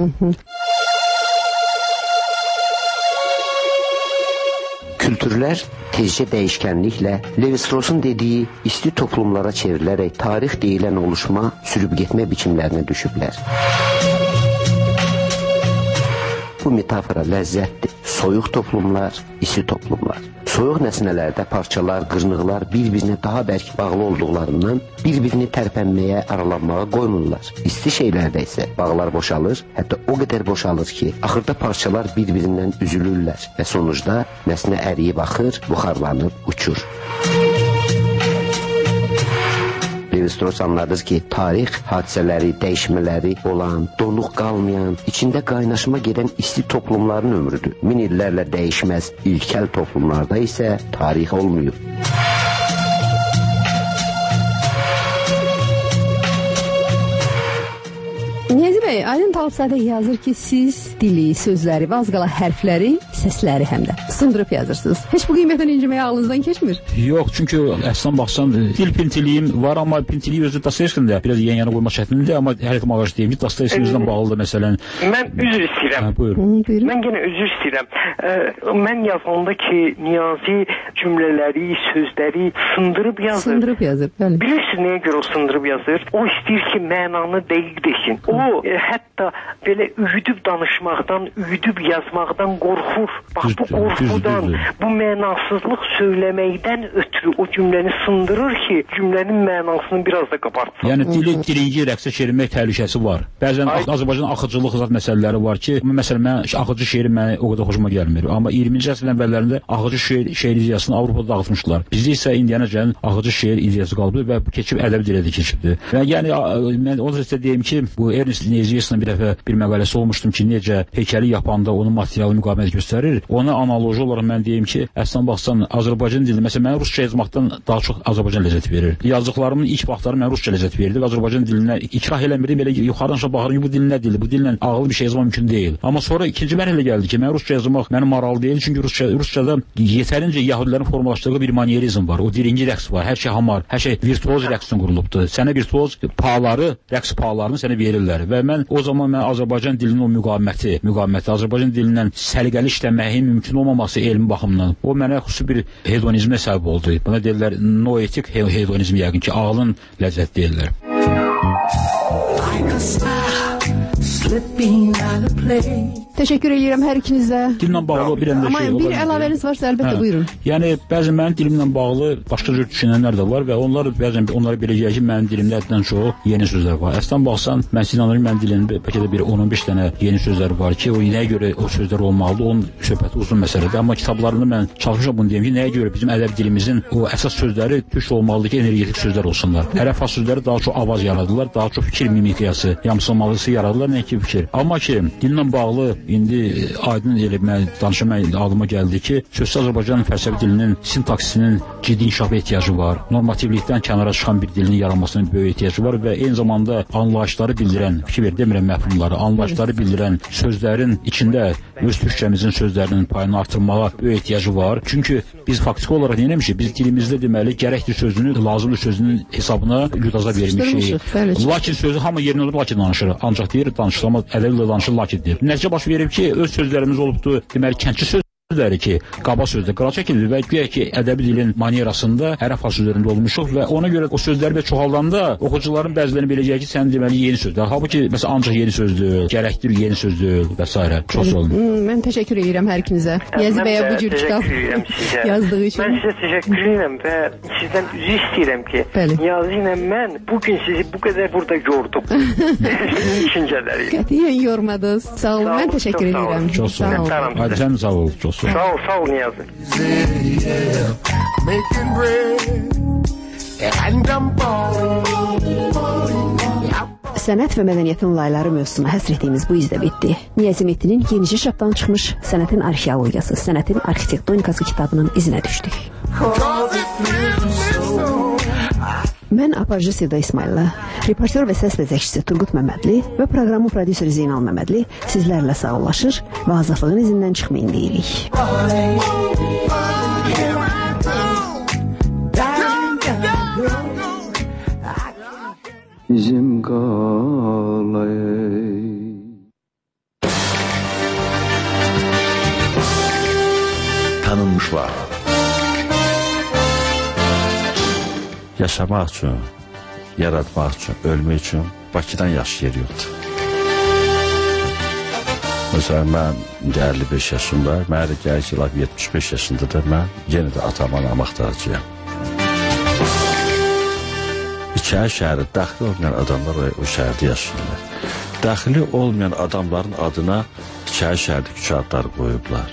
Kültürlər tezcə dəyişkənliklə Levi-Strauss'un dediyi isti toplumlara çevrilərək tarix deyilən oluşma sürüb getmə biçimlərinə düşüblər. Bu metafora ləzzətdir. Soyuq toplumlar, isti toplumlar. Soyuq nəsnələrdə parçalar, qırnıqlar bir-birinə daha bərk bağlı olduqlarından bir-birini tərpənməyə, aralanmağa qoymurlar. İsti şeylərdə isə bağlar boşalır, hətta o qədər boşalır ki, axırda parçalar bir-birindən üzülürlər və sonucda nəsnə əriyib axır, buxarlanıb uçur. Levi-Strauss anladır ki, tarix hadisələri, dəyişmələri olan, donuq qalmayan, içində qaynaşma gedən isti toplumların ömrüdür. Min illərlə dəyişməz, ilkel toplumlarda isə tarix olmuyor. Niyazi bəy, Aydın Talıbzadə yazır ki, siz dili, sözləri və az qala hərfləri, səsləri həm də sındırıb yazırsınız. Heç bu qiymətdən inciməyə ağlınızdan keçmir? Yox, çünki əslən baxsan, dil pintiliyim var, amma pintiliyi özü Dostoyevskinin biraz yan-yana qoymaq çətindir, amma hər kim ağac deyim ki, Dostoyevskimizdən bağlıdır məsələn. Mən üzr istəyirəm. Hə, buyur. Mən yenə üzr istəyirəm. Ə, mən yazanda ki, Niyazi cümlələri, sözləri sındırıb yazır. Sındırıb yazır, bəli. Bilirsiniz nəyə görə o sındırıb yazır? O istəyir ki, mənanı dəqiq desin. O, e, hətta da belə üyüdüb danışmaqdan, üyüdüb yazmaqdan qorxur. Bax bu qorxudan, bu mənasızlıq söyləməkdən ötürü o cümləni sındırır ki, cümlənin mənasını biraz da qabartsın. Yəni dili dilinci rəqsə çevirmək təhlükəsi var. Bəzən Azərbaycan axıcılıq zat məsələləri var ki, məsələn mən axıcı şeiri mənə o qədər xoşuma gəlmir. Amma iyirminci əsrin əvvəllərində axıcı şeir şeir ideyasını Avropada dağıtmışlar. Bizdə isə indiyənəcən axıcı şeir ideyası qaldı və bu keçib ədəbi dilə də keçibdi. Və yəni mən o sizə deyim ki, bu Ernest Neziyesin bir dəfə bir məqaləsi olmuşdum ki, necə heykəli yapanda onun materialı müqavimət göstərir. Ona analoji olaraq mən deyim ki, əslən baxsan Azərbaycan dilində məsələn mən rusca yazmaqdan daha çox Azərbaycan ləzzət verir. Yazdıqlarımın ilk vaxtları mən rusca ləzzət verirdi və Azərbaycan dilinə ikrah eləmirdim, belə yuxarıdan aşağı baxıram, bu dil nə dildir? Bu dillə ağıllı bir şey yazmaq mümkün deyil. Amma sonra ikinci mərhələ gəldi ki, mən rusca yazmaq mənim maraqlı deyil, çünki rusca ruscada yetərincə yəhudilərin formalaşdırdığı bir manyerizm var. O dilinci rəqs var. Hər şey hamar, hər şey virtuoz rəqsdən qurulubdur. Sənə virtuoz pahaları, rəqs pahalarını sənə verirlər və mən o zaman mən Azərbaycan dilinin o müqaviməti, müqaviməti Azərbaycan dilindən səliqəli işləməyin mümkün olmaması elmi baxımından o mənə xüsusi bir hedonizmə səbəb oldu. Buna deyirlər noetik hedonizm, yəqin ki, ağlın ləzzət deyirlər. Təşəkkür edirəm hər ikinizə. Dilimlə bağlı bir əndə şey olur. Bir əlavəniz varsa əlbəttə buyurun. Yəni bəzən mənim dilimlə bağlı başqa cür düşünənlər də var və onlar bəzən onlara belə gəlir ki, mənim dilimdə həddən çox yeni sözlər var. Əslən baxsan, mən sizin inanıram, mənim dilimdə bəlkə də bir on on beş dənə yeni sözlər var ki, o nəyə görə o sözlər olmalıdır, onun söhbəti uzun məsələdir. Amma kitablarımda mən çalışmışam bunu deyim ki, nəyə görə bizim ədəb dilimizin o əsas sözləri türk olmalıdır ki, energetik sözlər olsunlar. Ərəb fars sözləri daha çox avaz yaradırlar, daha çox fikir mimikriyası, yamsılmalısı yaradırlar, nə ki fikir. Amma ki, dillə bağlı indi aydın elmə danışmaq ağlıma gəldi ki, sözsüz Azərbaycan fəlsəfi dilinin sintaksisinin ciddi inkişafa ehtiyacı var. Normativlikdən kənara çıxan bir dilin yaranmasına böyük ehtiyacı var və eyni zamanda anlayışları bildirən, fikir ver demirəm məfhumları, anlayışları bildirən sözlərin içində öz türkçəmizin sözlərinin payını artırmağa böyük ehtiyacı var. Çünki biz faktiki olaraq nə etmişik? Biz dilimizdə deməli gərəkdir sözünü, lazımdır sözünün hesabına yudaza vermişik. Lakin sözü hamı yerinə olur, lakin danışır. Ancaq deyir, danışır, amma ədəblə danışır, lakin deyir. Nəticə baş verib ki, öz sözlərimiz olubdu, deməli kəndçi sözləri ki, qaba sözdə qıra çəkildi və güya ki, ədəbi dilin manierasında ərəb fars sözlərində olmuşuq və ona görə o sözləri belə çoxaldanda oxucuların bəzilərini biləcək ki, sən deməli yeni sözdür. Halbuki məsələn ancaq yeni sözdür, gərəkdir yeni sözdür və s. Çox sağ olun. Mən təşəkkür edirəm hər ikinizə. Niyazi bəyə bu cür kitab yazdığı üçün. Mən sizə təşəkkür edirəm və sizdən üzr istəyirəm ki, Niyazi ilə mən bu gün sizi bu qədər burada gördüm. Sizin düşüncələri. Qətiyyən yormadınız. Sağ olun. Mən təşəkkür edirəm. Çox sağ olun. Hadi sən sağ ol. Çox sağ ol. Sağ ol, sağ ol Niyazi. Sənət və mədəniyyətin layları mövzusuna həsr etdiyimiz bu izdə bitdi. Niyazi Mehdinin yenicə çapdan çıxmış Sənətin arxeologiyası, Sənətin arxitektonikası kitabının izinə düşdük. Mən aparıcı Sevda İsmayıllı, reportör və səs bəzəkçisi Turqut Məmmədli və proqramın prodüseri Zeynal Məmmədli sizlərlə sağollaşır və azadlığın izindən çıxmayın deyirik. Bizim qalay Tanınmışlar. Yaşamaq üçün, yaratmaq üçün, ölmək üçün Bakıdan yaxşı yer yoxdur. Məsələn, mən əlli beş yaşımda, mənə də gəlir ki, yetmiş beş yaşında da mən yenə də atama namaq dağıcıyam. İçəri şəhəri daxili olmayan adamlar o şəhərdə yaşayırlar. Daxili olmayan adamların adına İçəri şəhərdə küçə adları qoyublar.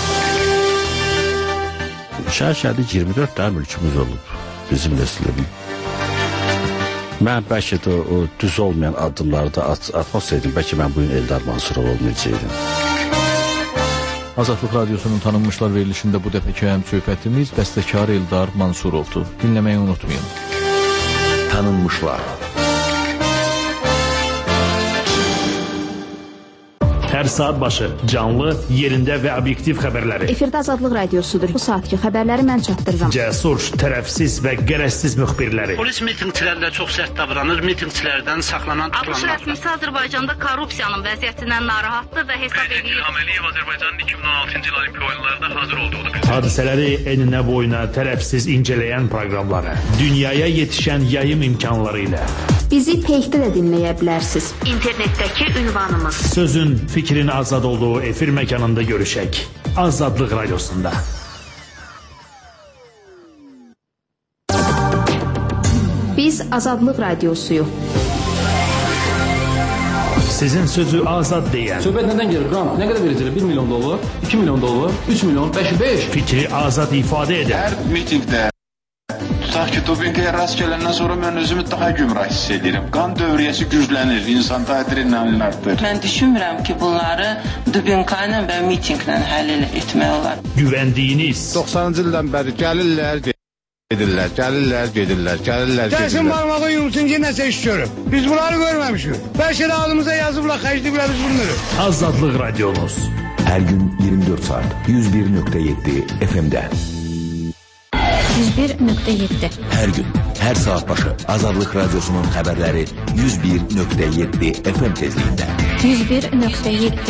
İçəri şəhərdə iyirmi dörd dənə mülkümüz olub. Bizim neslimin. Mən bəlkə də o düz olmayan addımları da at atmasaydım, bəlkə mən bugün Eldar Mansurov olmayacaqdım. Azadlıq Radiosunun tanınmışlar verilişində bu dəfəki həm söhbətimiz bəstəkar Eldar Mansurovdur. Dinləməyi unutmayın. Tanınmışlar. Hər saat başı canlı, yerində və obyektiv xəbərləri. Efirdə Azadlıq Radiosudur. Bu saatki xəbərləri mən çatdırıram. Cəsur, tərəfsiz və qərəzsiz müxbirləri. Polis mitinqçilərlə çox sərt davranır, mitinqçilərdən saxlanan tutulanlar. ABŞ rəsmisi Azərbaycanda korrupsiyanın vəziyyətindən narahatdır və hesab edir. İlham Əliyev Azərbaycanın iki min on altıncı il Olimpiya oyunlarında hazır olduğunu bildirir. Hadisələri eninə boyuna tərəfsiz incələyən proqramları, dünyaya yetişən yayım imkanları ilə Bizi Peykdə də dinləyə bilərsiniz. İnternetdəki ünvanımız. Sözün, fikrin azad olduğu efir məkanında görüşək. Azadlıq Radiosunda. Biz Azadlıq Radiosuyuq. Sizin sözü azad deyən. Söhbət nədən gelir? Qram, nə qədər verəcəklər? bir milyon dollar, iki milyon dollar, üç milyon, beş, beş. Fikri azad ifadə edən. Hər mitingdə tutaq ki, dopinqaya rast gələndən sonra mən özümü daha gümrah hiss edirəm. Qan dövriyyəsi güclənir, insanda adrenalin artır. Mən düşünmürəm ki, bunları dopinqa ilə və mitinqlə həll etmək olar. Güvəndiyiniz. doxsanıncı ildən bəri gəlirlər, gedirlər, gəlirlər, gedirlər, gəlirlər, gedirlər. Gəlsin barmağı yumsun ki, nəsə iş görüb. Biz bunları görməmişik. Bəlkə də ağlımıza yazıblar, xərcliblər biz bunları. Azadlıq Radiomuz. Hər gün iyirmi dörd saat yüz bir nöqtə yeddi F M-də. yüz bir nöqtə yeddi. Hər gün, hər saat başı Azadlıq Radiosunun xəbərləri yüz bir nöqtə yeddi F M tezliyində. yüz bir nöqtə yeddi.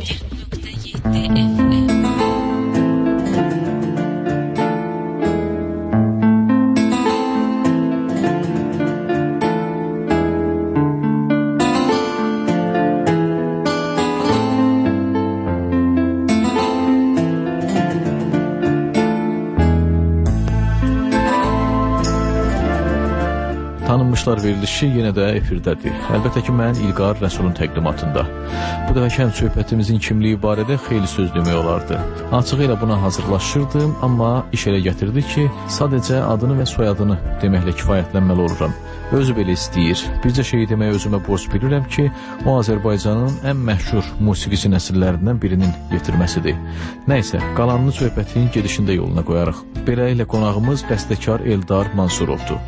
Tanınmışlar verilişi yenə də efirdədir. Əlbəttə ki, mən İlqar Rəsulun təqdimatında. Bu dəfəki həm söhbətimizin kimliyi barədə xeyli söz demək olardı. Açığı ilə buna hazırlaşırdım, amma iş elə gətirdi ki, sadəcə adını və soyadını deməklə kifayətlənməli oluram. Özü belə istəyir. Bircə şeyi deməyə özümə borc bilirəm ki, o Azərbaycanın ən məşhur musiqiçi nəsillərindən birinin yetirməsidir. Nəysə, qalanını söhbətin gedişində yoluna qoyarıq. Beləliklə qonağımız bəstəkar Eldar Mansurovdur.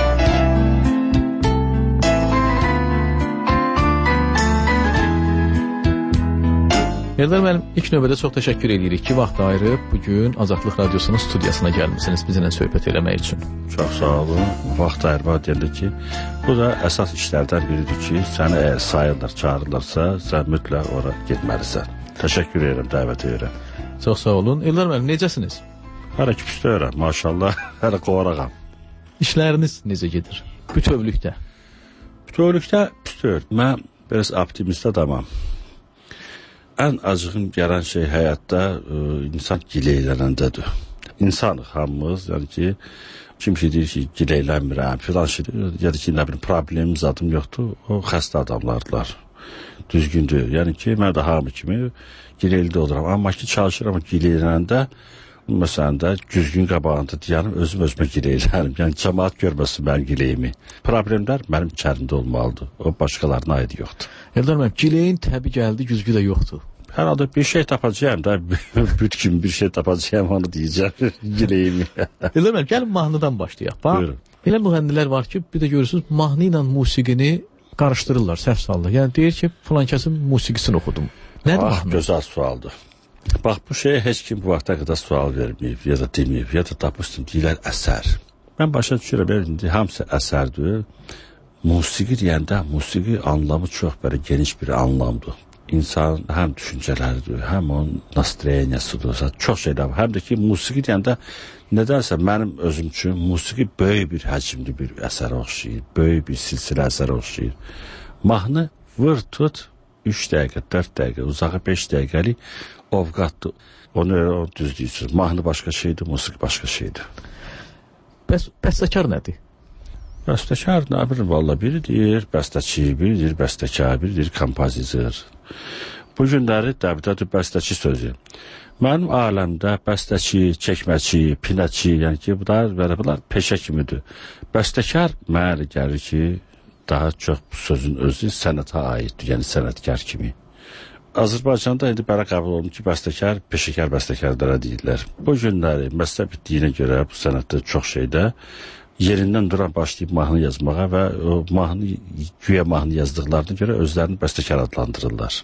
Eldar müəllim, ilk növbədə çox təşəkkür edirik ki, vaxt ayırıb bugün Azadlıq Radiosunun studiyasına gəlmisiniz bizimlə söhbət eləmək üçün. Çox sağ olun. Vaxt ayırmaq deyəndə ki, bu da əsas işlərdən biridir ki, səni əgər sayırlar, çağırırlarsa, sən mütləq ora getməlisən. Təşəkkür edirəm, dəvət edirəm. Çox sağ olun. Eldar müəllim, necəsiniz? Hələ ki, püstəyirəm, maşallah, hələ qovarağam. İşləriniz necə gedir? Bütövlükdə? Bütövlükdə püstəyir. Mən biraz optimist adamam. Ən acığım gələn şey həyatda e, insan gileylənəndədir. İnsanıq hamımız, yəni ki, kim ki deyir ki, gileylənmirəm, filan şey deyir, ya da ki, nə bilim, problemim zadım yoxdur, o xəstə adamlardılar. Düzgündür. Yəni ki, mən də hamı kimi gileyli oluram. Amma ki, çalışıram gileylənəndə, məsələn də güzgün qabağında deyərim, özüm özümə gileylərim. Yəni, cəmaat görməsin mənim gileyimi. Problemlər mənim içərimdə olmalıdır. O, başqalarına aid yoxdur. Eldar müəllim, gileyin təbi gəldi, güzgü də yoxdur. Hər halda bir şey tapacağım da, büt kimi bir şey tapacağım, onu deyəcəm, gileyimi. Eldar müəllim, gəlin mahnıdan başlayaq. Bax, elə müğənnilər var ki, bir də görürsünüz, mahnı ilə musiqini qarışdırırlar, səhv sallar. Yəni, deyir ki, filan kəsin musiqisini oxudum. Nədir ah, mahnı? Gözəl sualdır. Bax, bu şeyə heç kim bu vaxta qədər sual verməyib, ya da deməyib, ya da tapmışdım, deyilər əsər. Mən başa düşürəm, indi hamısı əsərdir. Musiqi deyəndə, musiqi anlamı çox belə geniş bir anlamdır. İnsan həm düşüncələridir, həm onun nastroyeniyasıdır, çox şeylər var. Həm də ki, musiqi deyəndə, nədənsə mənim özüm üçün musiqi böyük bir həcmli bir əsərə oxşayır, böyük bir silsilə əsərə oxşayır. Mahnı vır tut, üç dəqiqə, dörd dəqiqə, uzağı beş dəqiqəlik ovqatdır. Onu o düzlüyorsunuz. Mahnı başqa şeydir, musiqi başqa şeydir. Bəs, bəstəkar nədir? Bəstəkar nə bilir, valla biridir, bəstəçi, biridir, bəstəkar, biridir, kompozitör. Bu günləri dəbdədir bəstəçi sözü. Mənim aləmdə bəstəçi, çəkməçi, pinəçi, yəni ki, bu da belə bunlar peşə kimidir. Bəstəkar mənə gəlir ki, daha çox bu sözün özü sənətə aiddir, yəni sənətkar kimi. Azərbaycanda indi belə qəbul olunur ki, bəstəkar, peşəkar bəstəkarlara deyirlər. Bu günləri məsələ bitdiyinə görə bu sənətdə çox şeydə yerindən duran başlayıb mahnı yazmağa və o mahnı, güya mahnı yazdıqlarına görə özlərini bəstəkar adlandırırlar.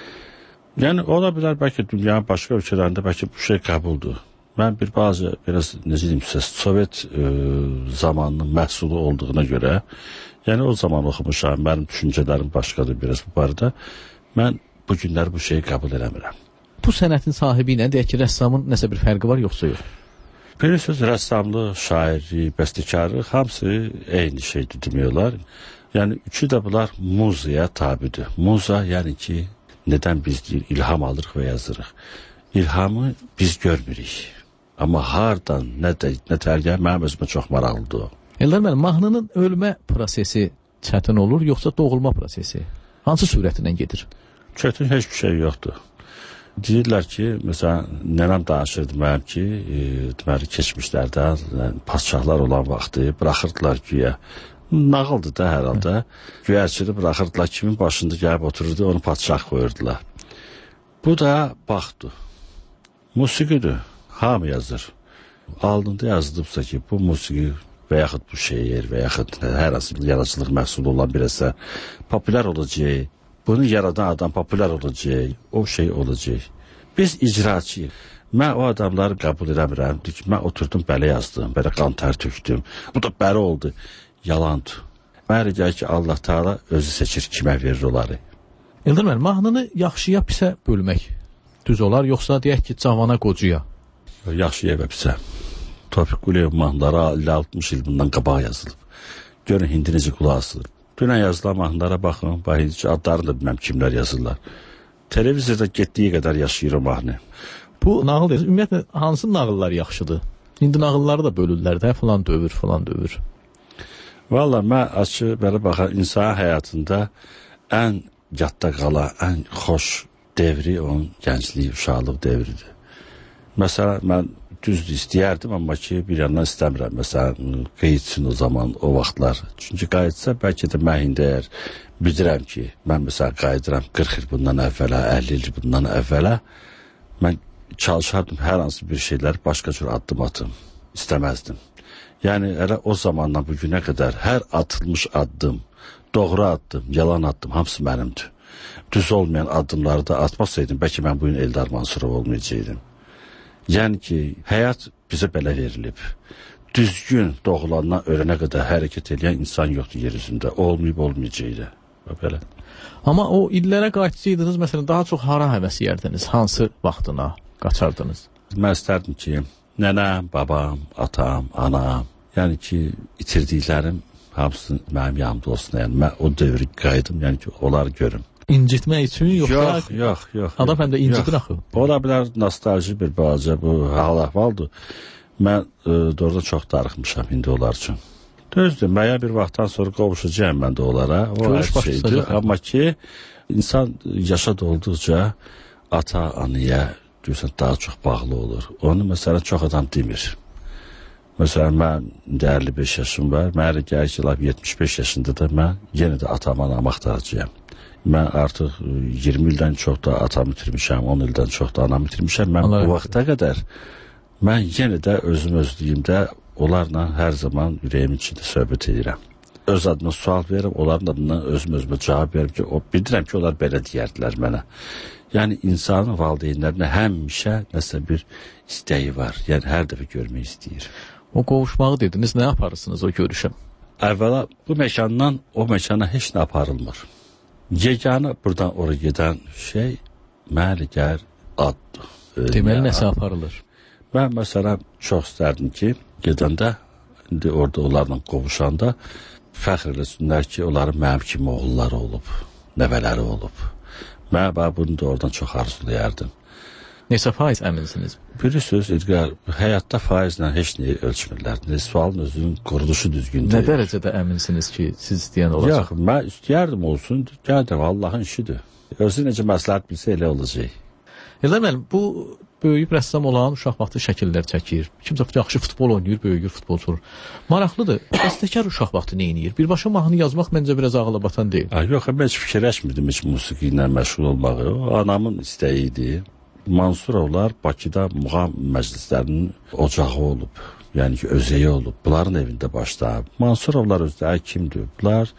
Yəni, ola bilər, bəlkə dünyanın başqa ölkələrində bəlkə bu şey qəbuldur. Mən bir bazı, biraz, necə deyim sizə, Sovet e, zamanının məhsulu olduğuna görə, yəni o zaman oxumuşam, mənim düşüncələrim başqadır biraz bu barədə, mən bu günlər bu şeyi qəbul eləmirəm. Bu sənətin sahibi ilə deyək ki, rəssamın nəsə bir fərqi var, yoxsa yox? Bilirsiniz, rəssamlıq, şairi, bəstəkarlıq hamısı eyni şeydir demək olar. Yəni üçü də bunlar muzaya tabidir. Muza yəni ki, nədən biz ilham alırıq və yazırıq. İlhamı biz görmürük. Amma hardan, nə də, nə tərgə, mənim özümə çox maraqlıdır o. Eldar müəllim, mahnının ölmə prosesi çətin olur, yoxsa doğulma prosesi? Hansı sürətindən gedir? Çətin heç bir şey yoxdur. Deyirlər ki, məsələn, nənəm danışırdı mənim ki, e, deməli, keçmişlərdə padşahlar olan vaxtı bıraxırdılar güya. Nağıldır da hər halda. Güyərçini bıraxırdılar, kimin başında gəlib otururdu, onu padşah qoyurdular. Bu da baxdı. Musiqidir, hamı yazır. Alnında yazılıbsa ki, bu musiqi və yaxud bu şeir və yaxud hər hansı bir yaradıcılıq məhsulu olan bir əsər populyar olacaq. Bunu yaradan adam populyar olacaq, o şey olacaq. Biz icraçıyıq. Mən o adamları qəbul edəmirəm. Mən oturdum, belə yazdım, belə qan tər tökdüm. Bu da bəri oldu. Yalandır. Mənə gəlir ki, Allah Teala özü seçir, kimə verir onları. Eldar müəllim, mahnını yaxşıya pisə bölmək düz olar, yoxsa deyək ki, cavana qocuya? Yaxşıya və pisə. Tofiq Quliyev mahnılara altmış il bundan qabaq yazılıb. Görün, hindi necə qulaq asılır. Dünən yazılan mahnılara baxın, baxın ki, adlarını da bilməm kimlər yazırlar. Televizorda getdiyi qədər yaşayır o mahnı. Bu nağıl deyir, ümumiyyətlə, hansı nağıllar yaxşıdır? İndi nağılları da bölürlər də, falan dövür, falan dövür. Valla, mən açı, belə baxan, insan həyatında ən yadda qala, ən xoş devri onun gəncliyi, uşaqlıq devridir. Məsələn, mən düzdür istəyərdim, amma ki, bir yandan istəmirəm. Məsələn, qeydsin o zaman, o vaxtlar. Çünki qaydsa, bəlkə də mən indi əgər bildirəm ki, mən məsələn qaydıram qırx il bundan əvvələ, əlli il bundan əvvələ, mən çalışardım hər hansı bir şeylər başqa cür addım atım. İstəməzdim. Yəni, elə o zamandan bugünə qədər hər atılmış addım, doğru addım, yalan addım, hamısı mənimdir. Düz olmayan addımları da atmasaydım, bəlkə mən bugün Eldar Mansurov olmayacaqdım. Yəni ki, həyat bizə belə verilib. Düzgün doğulandan ölənə qədər hərəkət edən insan yoxdur yer üzündə. Olmayıb olmayacaqdı. Belə. Amma o illərə qayıtsaydınız, məsələn, daha çox hara həvəs yerdiniz? Hansı vaxtına qaçardınız? Mən istərdim ki, nənəm, babam, atam, anam, yəni ki, itirdiklərim hamısı mənim yanımda olsun. Yəni, mən o dövrü qayıdım, yəni ki, onları görüm. İncitmək üçün, yoxsa? Yox, yox, yox. Adam həm də incidir axı. Ola bilər, nostalji bir balaca bu hal-əhvaldır. Mən e, doğrudan çox darıxmışam indi onlar üçün. Düzdür, müəyyən bir vaxtdan sonra qovuşacağım mən də onlara. O hər şeydir. Amma ki, insan yaşa dolduqca ata, anıya görürsən, daha çox bağlı olur. Onu məsələn çox adam demir. Məsələn, mən əlli beş yaşım var. Mənə gəlir ki, yetmiş beş yaşında da mən yenə də atam, anamı axtaracağım. Mən artıq iyirmi ildən çox da atam itirmişəm, on ildən çox da anam itirmişəm. Mən Allah bu vaxta qədər mən yenə də özüm özlüyümdə onlarla hər zaman ürəyimin içində söhbət edirəm. Öz adıma sual verirəm, onların adından özüm özümə cavab verim ki, o, bildirəm ki, onlar belə deyərdilər mənə. Yəni, insanın valideynlərinə həmişə nəsə bir istəyi var. Yəni, hər dəfə görmək istəyir. O qovuşmağı dediniz, nə yaparsınız o görüşəm? Əvvəla, bu məkandan o məkana heç nə aparılmır. Yeganə buradan oraya gedən şey mənə gəlir addır. Deməli, nəsə aparılır? Mən məsələn çox istərdim ki, gedəndə, indi orada onlarla qovuşanda fəxr eləsinlər ki, onların mənim kimi oğulları olub, nəvələri olub. Mən bunu da oradan çox arzulayardım. Neçə faiz əminsiniz? Bilirsiniz, İlqar, həyatda faizlə heç neyi ölçmürlər. Sualın özünün quruluşu düzgün deyil. Nə dərəcədə əminsiniz ki, siz istəyən olacaq? Yox, mən istəyərdim olsun, gəldim, Allahın işidir. Özü necə məsləhət bilsə elə olacaq. Eldar müəllim, bu böyüyüb rəssam olan uşaq vaxtı şəkillər çəkir. Kimsə yaxşı futbol oynayır, böyüyür, futbolçu olur. Maraqlıdır, bəstəkar uşaq vaxtı nə edir? Birbaşa mahnı yazmaq məncə biraz ağıla batan deyil. Yox, mən heç fikirləşmirdim heç musiqi ilə məşğul olmağı. O, anamın istəyi idi. Mansurovlar Bakıda muğam məclislərinin ocağı olub, yəni ki, özəyi olub. Bunların evində başlayıb. Mansurovlar özləri kimdir? Bunlar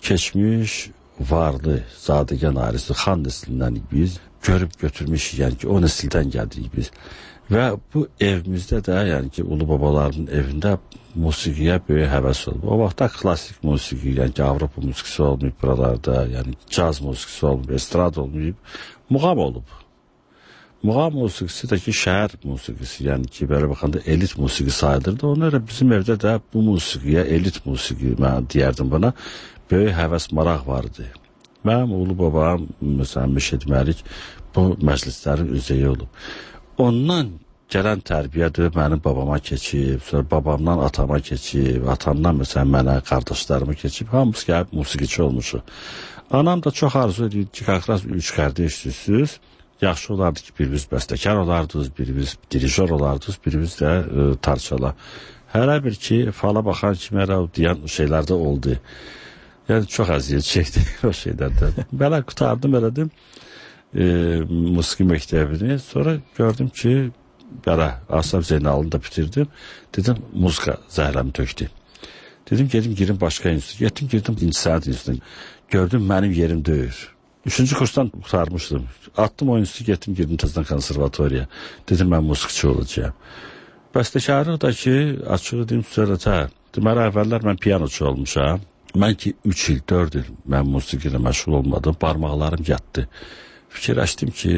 keçmiş, varlı, zadəgan ailesi, xan neslindən biz görüb götürmüşük, yəni ki, o nesildən gəldik biz. Və bu evimizdə də, yəni ki, ulu babaların evində musiqiyə böyük həvəs olub. O vaxtda klassik musiqi, yəni ki, Avropa musiqisi olmayıb buralarda, yəni caz musiqisi olmayıb, estrad olmayıb, muğam olub. Muğam musiqisi də ki, şəhər musiqisi, yəni ki, belə baxanda elit musiqi sayılırdı. Ona görə bizim evdə də bu musiqiyə, elit musiqi, mən deyərdim buna, böyük həvəs, maraq vardı. Mənim oğlu babam, məsələn, Məşəd Məlik bu məclislərin üzəyi olub. Ondan gələn tərbiyədir, mənim babama keçib, sonra babamdan atama keçib, atamdan məsələn mənə, qardaşlarıma keçib, hamısı gəlib musiqiçi olmuşu. Anam da çox arzu edirdi ki, qalxıraz üç qardaşsınız, yaxşı olardı ki, birimiz bəstəkar olardınız, birimiz dirijor olardınız, birimiz də e, tarçala. Hələ bir ki, fala baxan kimi hələ deyən şeylərdə oldu. Yəni, çox əziyyət çəkdi o şeylərdən. Belə qutardım, elədim e, musiqi məktəbini, sonra gördüm ki, belə Asaf Zeynalını da bitirdim. Dedim, muzika zəhləmi tökdü. Dedim, gedim, girim başqa institut. Getdim, girdim İncəsənət institutuna. Gördüm, mənim yerim deyir. Üçüncü kursdan qutarmışdım. Attım o institutu, getdim, girdim təzdən konservatoriya. Dedim, mən musiqiçi olacağım. Bəstəkarlıq da ki, açığı deyim, söylətə. Deməli, əvvəllər mən piyanoçu olmuşam. Mən ki, üç il, dörd il mən musiqi ilə məşğul olmadım. Barmaqlarım yatdı. Fikirləşdim ki,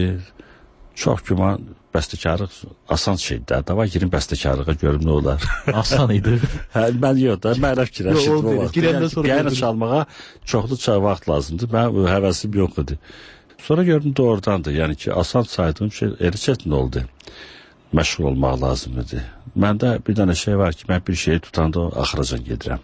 çox güman bəstəkarlıq asan şeydir. Dava girin bəstəkarlığa görüm nə olar. Asan idi. Hə, mən yox da, mən rəf kirəşdim o vaxt. Piyano çalmağa çoxlu çay vaxt lazımdır. Mən həvəsim yox idi. Sonra gördüm doğrudandır. Yəni ki, asan saydığım şey elə çətin oldu. Məşğul olmaq lazım idi. Məndə bir dənə şey var ki, mən bir şeyi tutanda axıracan gedirəm.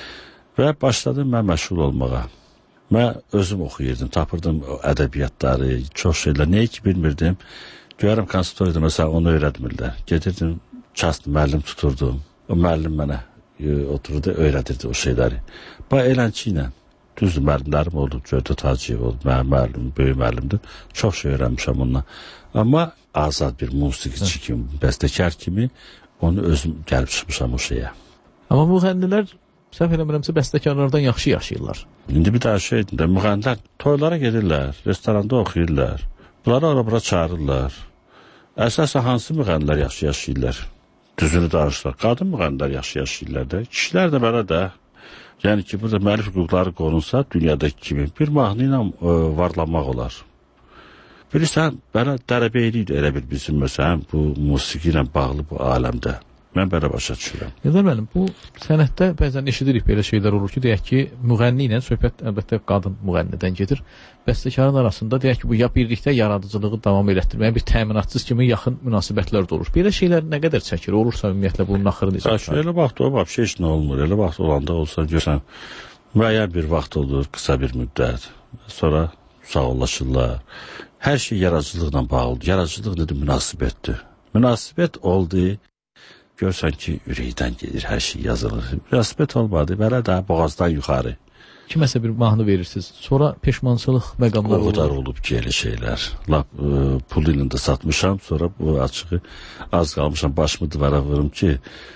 Və başladım mən məşğul olmağa. Mən özüm oxuyurdum, tapırdım ədəbiyyatları, çox şeylər. Nəyə ki bilmirdim. Görürəm konservatoriyada məsələn onu öyrətmirlər. Gedirdim, çastı müəllim tuturdum. O müəllim mənə e, otururdu, öyrədirdi o şeyləri. Bax elənçi ilə düzdür müəllimlərim oldu, Cövdət Hacıyev oldu, mənim müəllim, böyük müəllimdir. Çox şey öyrənmişəm onunla. Amma azad bir musiqiçi kimi, bəstəkar kimi onu özüm gəlib çıxmışam o şeyə. Amma müğənnilər səhv eləmirəmsə bəstəkarlardan yaxşı yaşayırlar. İndi bir daha şeydir də, müğənnilər toylara gedirlər, restoranda oxuyurlar. Bunları ara-bura çağırırlar. Əsasən hansı müğənnilər yaxşı yaşayırlar? Düzünü danışırlar. Qadın müğənnilər yaxşı yaşayırlar da. Kişilər də belə də. Yəni ki, burada müəllif hüquqları qorunsa, dünyadakı kimi bir mahnı ilə e, varlanmaq olar. Bilirsən, belə dərəbeyli elə bir bizim məsələn bu musiqi ilə bağlı bu aləmdə. Mən belə başa düşürəm. Eldar müəllim, bu sənətdə bəzən eşidirik belə şeylər olur ki, deyək ki, müğənni ilə söhbət əlbəttə qadın müğənnidən gedir. Bəstəkarın arasında deyək ki, bu ya birlikdə yaradıcılığı davam elətdirməyə bir təminatsız kimi yaxın münasibətlər də olur. Belə şeylər nə qədər çəkir? Olursa ümumiyyətlə bunun axırı necə? Elə vaxt o vaxt heç nə olmur. Elə vaxt olanda olsa görsən müəyyən bir vaxt olur, qısa bir müddət. Sonra sağollaşırlar. Hər şey yaradıcılıqla bağlıdır. Yaradıcılıq dedim münasibətdir. Münasibət oldu. Görsən ki, ürəkdən gedir, hər şey yazılır. Münasibət olmadı, belə də boğazdan yuxarı. Kiməsə bir mahnı verirsiniz, sonra peşmançılıq məqamları olur. O kadar olub ki, elə şeylər. Lap e, pul ilə də satmışam, sonra bu açığı az qalmışam, başımı divara vurum ki,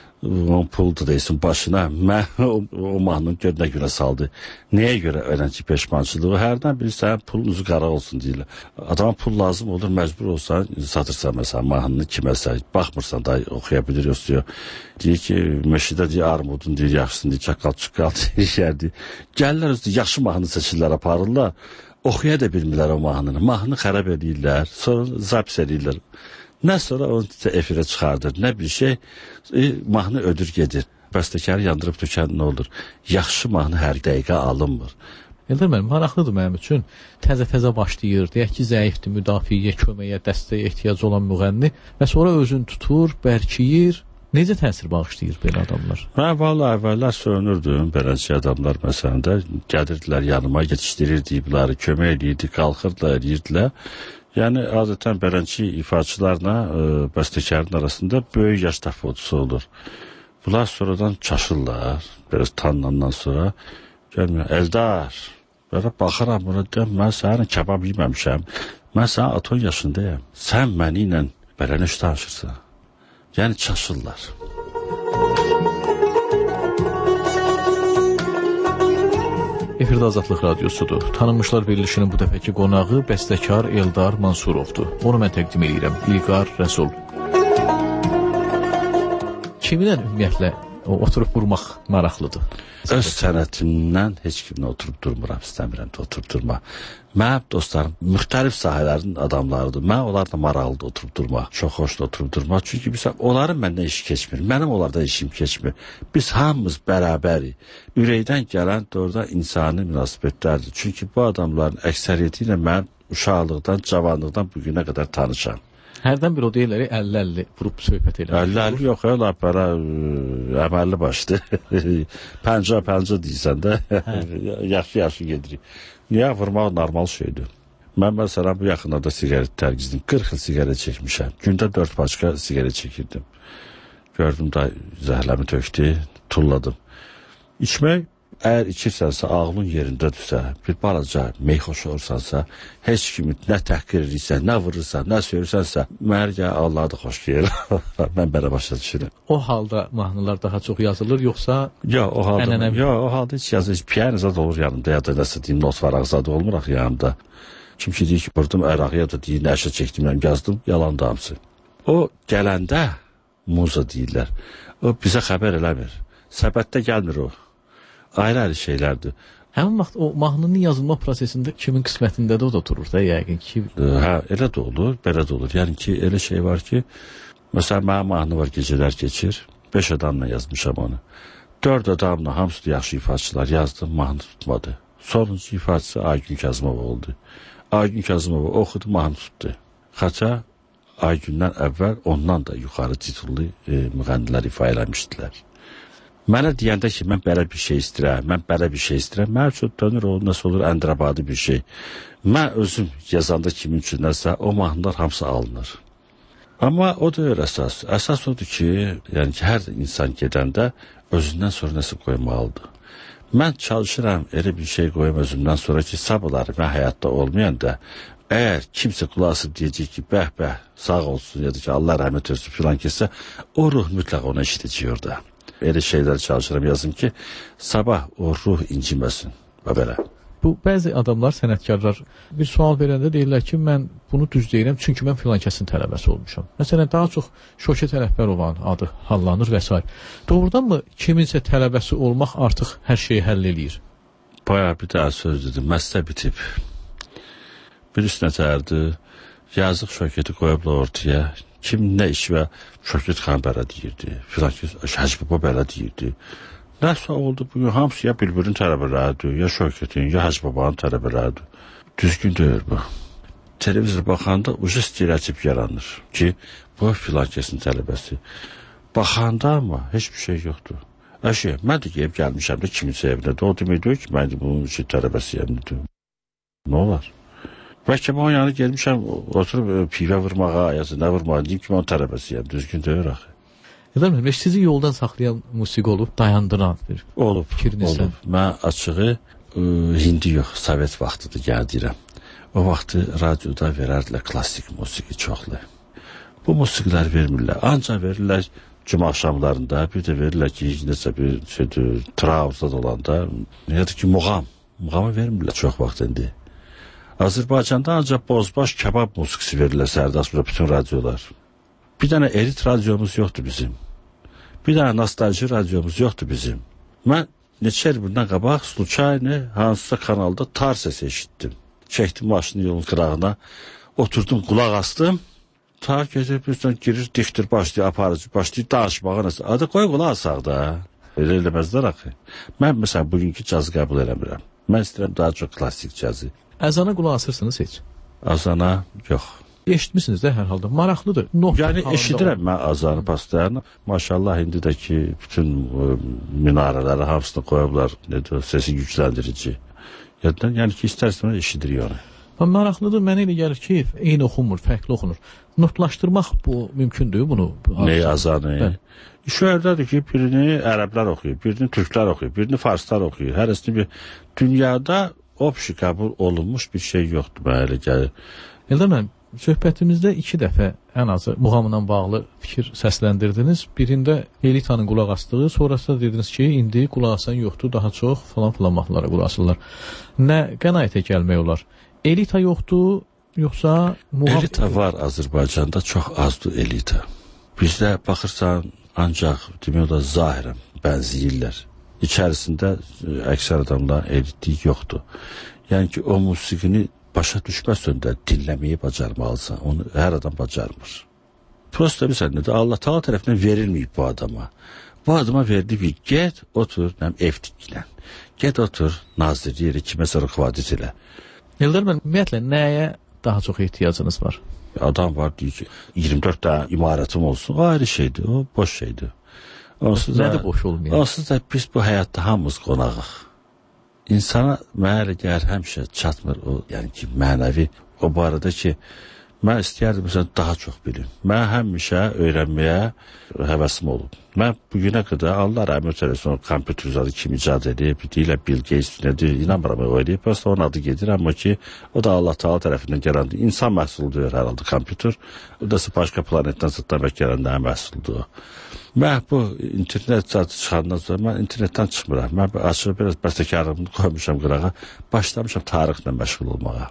o puldu deyilsin başına. Mən o, o mahnının görünə görə saldı. Nəyə görə öyrənci peşmançılığı? Hərdən bilirsən, pulunuzu qara olsun deyirlər. Adama pul lazım olur, məcbur olsan, satırsan məsələn mahnını kiməsə, baxmırsan da oxuya bilir, yoxsa deyir ki, meşidə deyir, armudun deyir, yaxşısın deyir, çakal çıqqal deyir, yerdir. Gəlirlər özü yaxşı mahnı seçirlər, aparırlar, oxuya da bilmirlər o mahnını. Mahnını xərab edirlər, sonra zapis edirlər. Nə sonra onu efirə çıxardır, nə bir şey, e, mahnı ödür gedir. Bəstəkarı yandırıb tökən nə olur? Yaxşı mahnı hər dəqiqə alınmır. Eldar müəllim, maraqlıdır mənim üçün. Təzə-təzə başlayır, deyək ki, zəifdir, müdafiəyə, köməyə, dəstəyə ehtiyac olan müğənni və sonra özünü tutur, bərkiyir. Necə təsir bağışlayır belə adamlar? Mən vallahi əvvəllər söyünürdüm, beləncə adamlar məsələn də gəlirdilər yanıma, yetişdirirdi bunları, kömək edirdi, qalxırdılar, edirdilər. Yəni, adətən belənçi ifaçılarla e, bəstəkarın arasında böyük yaş təfavütü olur. Bunlar sonradan çaşırlar, biraz tanınandan sonra. Gəlmir, Eldar, belə baxıram buna, deyəm, mən sənin kebab yeməmişəm, mən sənin on yaşındayım, sən məni ilə belə nə danışırsan? Yəni, çaşırlar. Efirdə Azadlıq Radiosudur. Tanınmışlar verilişinin bu dəfəki qonağı bəstəkar Eldar Mansurovdur. Onu mən təqdim edirəm. İlqar Rəsul. Kiminlə ümumiyyətlə o oturub vurmaq maraqlıdır. Öz sənətimdən heç kimlə oturub durmuram, istəmirəm də oturub durma. Mənim dostlarım müxtəlif sahələrin adamlarıdır. Mən onlarla maraqlıdır oturub durmaq, çox xoşdur oturub durmaq. Çünki biz, onların məndən işi keçmir, mənim onlardan işim keçmir. Biz hamımız bərabərik. Ürəkdən gələn doğrudan insani münasibətlərdir. Çünki bu adamların əksəriyyəti ilə mən uşaqlıqdan, cavanlıqdan bugünə qədər tanışam. Hərdən bir o deyirlər, əlli əlli vurub söhbət edir. əlli əlli yox, elə belə əməlli başdır. Pəncə pəncə deyirsən də, yaxşı-yaxşı gedirik. Niyə vurmaq normal şeydir? Mən məsələn bu yaxınlarda sigaret tərgizdim. qırx il sigaret çəkmişəm. Gündə dörd paçka sigaret çəkirdim. Gördüm da zəhləmi tökdü, tulladım. İçmək, əgər içirsənsə, ağlın yerindədirsə, bir balaca meyxoş olursansa, heç kimi nə təhqir edirsən, nə vurursan, nə söyürsənsə, mərgə Allah'a da xoş gelir. Mən belə başa düşürüm. O halda mahnılar daha çox yazılır, yoxsa Yo, o halda, ənənəvi? Yo, o halda heç yazılır. Piyan zad olur yanımda, ya da nəsə deyim, not var, zad olmur axı yanımda. Kim ki deyir ki, vurdum ərağı, ya da deyir, nəşə çəkdim, mən yazdım, yalan da hamısı. O gələndə, muza deyirlər, o bizə xəbər eləmir. Səbətdə gəlmir o. Ayrı-ayrı şeylərdir. Həmin vaxt o mahnının yazılma prosesində kimin qismətində də o da oturur da, yəqin ki. Hə, elə də olur, belə də olur. Yəni ki, elə şey var ki, məsələn, mənim mahnı var, gecələr keçir, beş adamla yazmışam onu. Dörd adamla, hamısı da yaxşı ifaçılar yazdım, mahnı tutmadı. Sonuncu ifaçısı Aygün Kazımov oldu. Aygün Kazımov oxudu, mahnı tutdu. Xaça Aygündən əvvəl ondan da yuxarı titullu e, müğənnilər ifa eləmişdilər. Mənə deyəndə ki, mən belə bir şey istirəm, mən belə bir şey istirəm, mən üçün dönür, o nəsə olur, əndirabadi bir şey. Mən özüm yazanda kimin üçün nəsə, o mahnılar hamısı alınır. Amma o da öyle əsas. Əsas odur ki, yəni ki, hər insan gedəndə özündən sonra nəsə qoymalıdır. Mən çalışıram, elə bir şey qoyum özümdən sonra ki, sabahları mən həyatda olmayanda, əgər kimsə qulaq asıb deyəcək ki, bəh, bəh, sağ olsun, ya da ki, Allah rəhmət etsin filan kəsə, o ruh mütləq ona işləyəcək orada. Elə şeylər çalışıram yazım ki, sabah o ruh inciməsin və belə. Bu, bəzi adamlar, sənətkarlar bir sual verəndə deyirlər ki, mən bunu düz deyirəm, çünki mən filan kəsin tələbəsi olmuşam. Məsələn, daha çox Şökət Ələkbərovan adı hallanır və s. Doğrudan mı kiminsə tələbəsi olmaq artıq hər şeyi həll eləyir? Bayağı bir daha söz dedim, məsələ bitib. Bir üstünə tərdi, yazıq Şökəti qoyubla ortaya, kim nə iş və Şökət xan belə deyirdi, filan ki, Hacı Baba belə deyirdi. Nəsə oldu bugün, hamısı ya Bülbülün tələbələridir, ya Şökətin, ya Hacı Babanın tələbələridir. Düzgün deyir bu. Televizor baxanda ucu stereotip yaranır ki, bu filan kesin tələbəsi. Baxanda amma heç bir şey yoxdur. Əşi, mən də gəlib gəlmişəm də kiminsə evinə də, o deməkdir ki, mən də bunun üçün tələbəsiyəm dedim. Nə olar? Bəlkə mən o yanı gelmişəm, oturub pivə vurmağa, ayası nə vurmağa, deyim ki, mən onun tələbəsiyəm, düzgün deyir axı. Edəməm, sizi yoldan saxlayan musiqi olub, dayandıran bir olub, fikrinizdən. Olub. Mən açığı, ə, hindi yox, Sovet vaxtıdır, gəldirəm. O vaxtı radioda verərdilər klassik musiqi çoxlu. Bu musiqilər vermirlər, ancaq verirlər cuma axşamlarında, bir də verirlər ki, necə bir şeydir, trauzda dolanda, ya da ki, muğam, muğamı vermirlər çox vaxt indi. Azərbaycanda ancaq bozbaş kebab musiqisi verirlər Sərdasburada bütün radiolar. Bir dənə elit radiomuz yoxdur bizim. Bir dənə nostalji radiomuz yoxdur bizim. Mən neçə il bundan qabaq Sluçayni hansısa kanalda tar səsi eşitdim. Çəkdim maşını yolun qırağına, oturdum, qulaq astım. Ta gecə birdən girir, diktir, başlayır, aparıcı, başlayır, danışmağa nəsə. Adı qoy qulaq asaq da. Elə eləməzlər axı. Mən məsələn bugünkü cazı qəbul eləmirəm. Mən istəyirəm daha çox klassik cazı. Əzana qulaq asırsınız heç? Azana yox. Eşitmişsiniz də hər halda, maraqlıdır. Not yəni eşidirəm mən azanı pastayarını. Maşallah indi də ki, bütün ə, minarələri hamısını qoyublar, nedir, sesi gücləndirici. Yəni, yəni ki, istərsiniz eşidirik onu. Maraqlıdır, mənə elə gəlir ki, eyni oxunmur, fərqli oxunur. Notlaşdırmaq bu mümkündür bunu? Neyi, azanı? Şöydədir ki, birini ərəblər oxuyur, birini türklər oxuyur, birini farslar oxuyur. Hərəsini bir dünyada opşi qəbul olunmuş bir şey yoxdur, mənə elə gəlir. Eldə mən, söhbətimizdə iki dəfə ən azı muğamla bağlı fikir səsləndirdiniz. Birində elitanın qulaq asdığı, sonrasında dediniz ki, indi qulaq asan yoxdur, daha çox falan filan mahnılara qulaq asırlar. Nə qənaətə gəlmək olar? Elita yoxdur, yoxsa muğam... Elita var Azərbaycanda, çox azdır elita. Bizdə baxırsan, Ancaq demək olar zahirən bənzəyirlər. İçərisində əksər adamların elitliyi yoxdur. Yəni ki, o musiqini başa düşməsən də dinləməyi bacarmalısan. Onu hər adam bacarmır. Prosta bir sənədə Allah Taala tərəfindən verilməyib bu adama. Bu adama verdi bir get, otur, nəm ev tikilən. Get otur, nazir yeri kiməsə rıxvadiz elə. Eldar mən ümumiyyətlə nəyə daha çox ehtiyacınız var? Adam var deyir ki, iyirmi dörd dənə imarətim olsun. O ayrı şeydir, o boş şeydir. Onsuz Nədir boş olmayan? Onsuz da biz bu həyatda hamımız qonağıq. İnsana mənə gəlir həmişə çatmır o, yəni ki, mənəvi o barədə ki, mən istəyərdim məsələn daha çox bilim. Mən həmişə öyrənməyə həvəsim olub. Mən bugünə qədər Allah rəhmət eləsin, kompüter zadı kim icad edib, deyirlər Bill Gates nədir, inanmıram o edib, prosta onun adı gedir, amma ki, o da Allah Taala tərəfindən gələndir. İnsan məhsuludur hər halda kompüter, o da başqa planetdən zıtlamaq gələndə məhsuludur o. Mən bu internet zadı çıxandan sonra, mən internetdən çıxmıram. Mən açıq biraz bəstəkarlığımı qoymuşam qırağa, başlamışam tarixlə məşğul olmağa.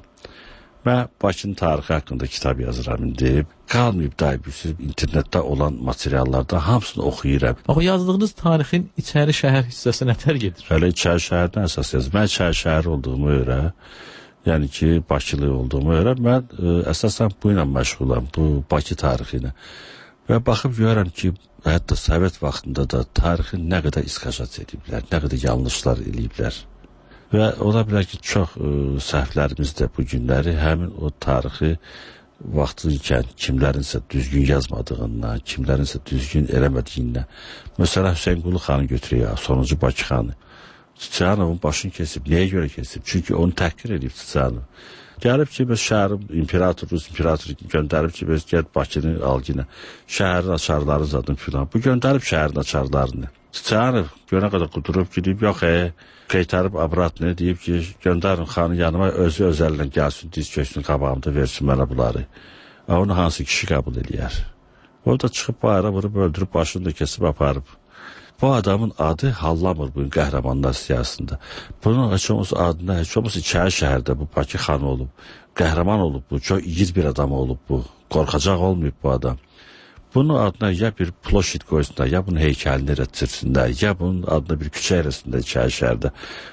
Mən Bakının tarixi haqqında kitab yazıram indi. Qalmayıb daibüsüb internetdə olan materiallardan hamısını oxuyuram. Axı yazdığınız tarixin içəri şəhər hissəsi nətər gedir? Hələ içəri şəhərdən əsas yazır. Mən içəri şəhər olduğumu görə, yəni ki, Bakılı olduğumu görə, mən ə, əsasən bu ilə məşğulam, bu Bakı tarixi ilə. Və baxıb görürəm ki, hətta Sovet vaxtında da tarixi nə qədər iskaşat ediblər, nə qədər yanlışlar ediblər. Və ola bilər ki, çox ə, səhvlərimiz də bu günləri həmin o tarixi vaxtı ikən kimlərinsə düzgün yazmadığından, kimlərinsə düzgün eləmədiyindən. Məsələn, Hüseyn Qulu xanı götürək, sonuncu Bakı xanı. Çiçəyanovun başını kesib, nəyə görə kesib? Çünki onu təhqir edib Çiçəyanov. Gəlib ki, biz şəhərin imperator, Rus imperatoru göndərib ki, biz gəl Bakını al yine. Şəhərin açarları zadın filan. Bu göndərib şəhərin açarlarını. Çiçəyanov görənə qədər qudurub gidib, yox e, qeytarıb abratını deyib ki, göndərin xanın yanıma özü özəlindən gəlsin, diz köksünün qabağımda versin mənə bunları. Onu hansı kişi qəbul eləyər? O da çıxıb bayra vurub, öldürüb, başını da kesib aparıb. Bu adamın adı hallamır bugün qəhrəmanlar siyasında. Bunun heç olmasa adında, heç olmasa içəri şəhərdə bu Bakı xanı olub. Qəhrəman olub bu, çox igid bir adam olub bu. Qorxacaq olmayıb bu adam. Bunun adına ya bir ploşit qoysunlar, ya bunun heykəlini rətsirsinlər, ya bunun adına bir küçə erəsində içəri şəhərdə.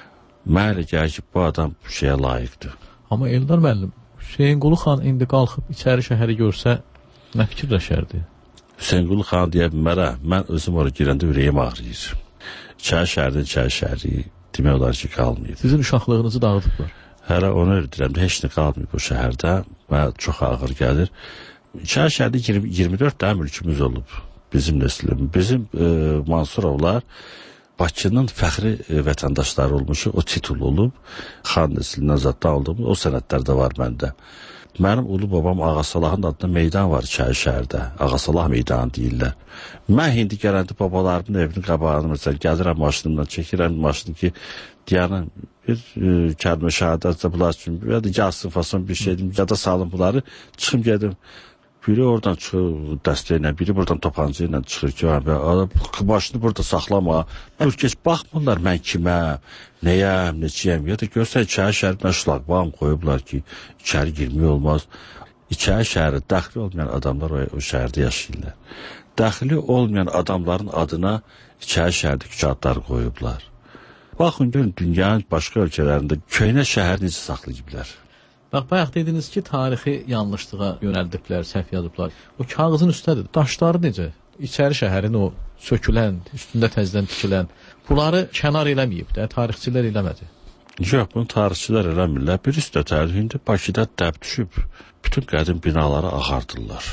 Mənə gəlir ki, bu adam bu şeyə layiqdir. Amma Eldar müəllim, Hüseyn Qulu xan indi qalxıb içəri şəhəri görsə, nə fikirləşərdi? Hüseyn Qulu xan deyə bilmərəm, mən özüm oraya girəndə ürəyim ağrıyır. İçəri şəhərdə, içəri şəhəri demək olar ki, qalmayıb. Sizin uşaqlığınızı dağıdıblar. Hələ onu öldürəm, heç nə qalmayıb bu şəhərdə. Mənə çox ağır gəlir. İçəri şəhərdə iyirmi dörd dənə mülkümüz olub bizim nəslim. Bizim e, Mansurovlar Bakının fəxri e, vətəndaşları olmuş, o titul olub. Xan nəslindən zaddan aldığımız o sənədlər də var məndə. Mənim ulu babam Ağasalahın adında meydan var içəri şəhərdə. Ağasalah meydanı deyirlər. Mən indi gələndə babalarımın evinin qabağını məsələn gəlirəm maşınımdan, çəkirəm maşını ki, deyənin bir e, kəlmə şəhadətdə bunlar üçün ya da gəlsin fason bir şeydim, ya da salın bunları, çıxım gedim. Biri oradan çıxır dəstəklə, biri buradan topancı ilə çıxır ki, başını burada saxlama. Dur geç, baxmırlar mən kiməm, nəyəm, neçiyəm. Ya da görsən içəri şəhərindən şlaqbam qoyublar ki, içəri girmək olmaz. İçəri şəhəri dəxli olmayan adamlar o, o şəhərdə yaşayırlar. Dəxli olmayan adamların adına içəri şəhərdə küçə adlar qoyublar. Baxın, görün, dünyanın başqa ölkələrində köynə şəhər necə saxlayıblar. Bax, bayaq dediniz ki, tarixi yanlışlığa yönəldiblər, səhv yazıblar. O kağızın üstədir. Daşları necə? İçəri şəhərin o sökülən, üstündə təzdən tikilən, bunları kənar eləməyib də, tarixçilər eləmədi. Yox, bunu tarixçilər eləmirlər. Bir üstə tarixində Bakıda dəb düşüb, bütün qədim binaları ağardırlar.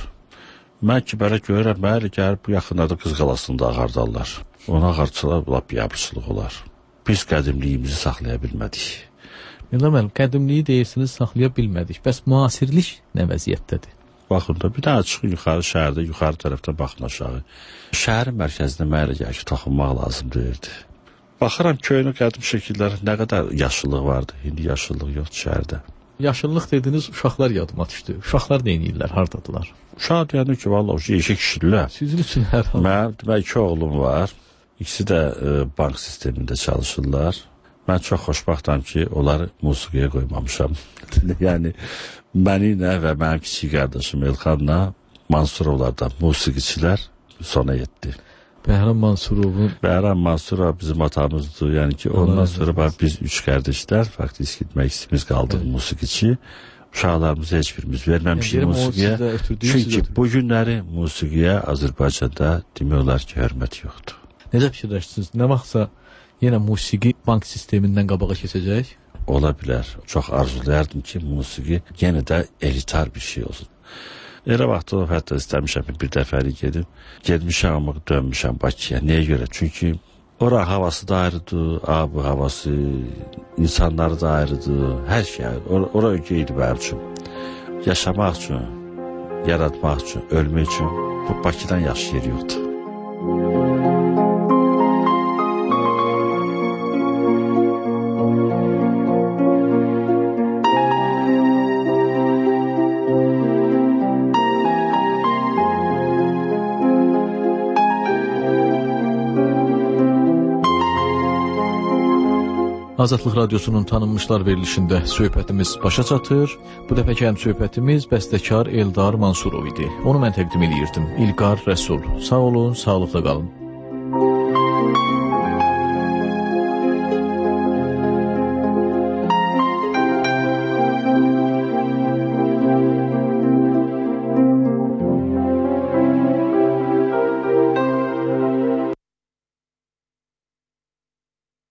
Mən ki, belə görürəm, mənə gəlib bu yaxınlarda Qız Qalasında ağardarlar. Ona ağarçılar, lap yabıçılıq olar. Biz qədimliyimizi saxlaya bilmədik. Eldar müəllim, qədimliyi deyirsiniz, saxlaya bilmədik. Bəs müasirlik nə vəziyyətdədir? Baxın da, bir daha çıxın yuxarı şəhərdə, yuxarı tərəfdən baxın aşağı. Şəhərin mərkəzində mənə gəlir ki, toxunmaq lazım deyirdi. Baxıram köynə qədim şəkillər nə qədər yaşıllıq vardı, indi yaşıllıq yoxdur şəhərdə. Yaşıllıq dediniz, uşaqlar yadıma düşdü. Uşaqlar nə edirlər, hardadılar? Uşaq deyəndə ki, valla o yeşək kişidirlər. Sizin üçün hər hal. Mənim demək iki oğlum var. İkisi də e, bank sistemində çalışırlar. Mən çox xoşbaxtam ki, onları musiqiyə qoymamışam. Yəni, mənimlə və mənim kiçik qardaşım Elxanla Mansurovlardan musiqiçilər sona yetdi. Bəhram Mansurovun Bəhram Mansurov bizim atamızdır. Yəni ki, ondan sonra bax, biz üç qardaşlar faktiki məqsədimiz qaldıq evet. musiqiçi. Uşaqlarımızı heç birimiz verməmişik yəni, musiqiyə. Çünki bu günləri musiqiyə Azərbaycanda demək olar ki, hörmət yoxdur. Necə fikirləşirsiniz? Nə vaxtsa yenə musiqi bank sistemindən qabağa keçəcək? Ola bilər. Çox arzulayardım ki, musiqi yenə də elitar bir şey olsun. Elə vaxt olub, hətta istəmişəm bir dəfəlik gedib. Gedmişəm, amma dönmüşəm Bakıya. Niyə görə? Çünki ora havası da ayrıdır, abı havası, insanları da ayrıdır, hər şey ayrıdır. Ora, ora ögə idi mənim üçün. Yaşamaq üçün, yaratmaq üçün, ölmək üçün bu Bakıdan yaxşı yer yoxdur. Azadlıq Radiosunun tanınmışlar verilişində söhbətimiz başa çatır. Bu dəfəki həm söhbətimiz bəstəkar Eldar Mansurov idi. Onu mən təqdim edirdim. İlqar Rəsul. Sağ olun, sağlıqla qalın.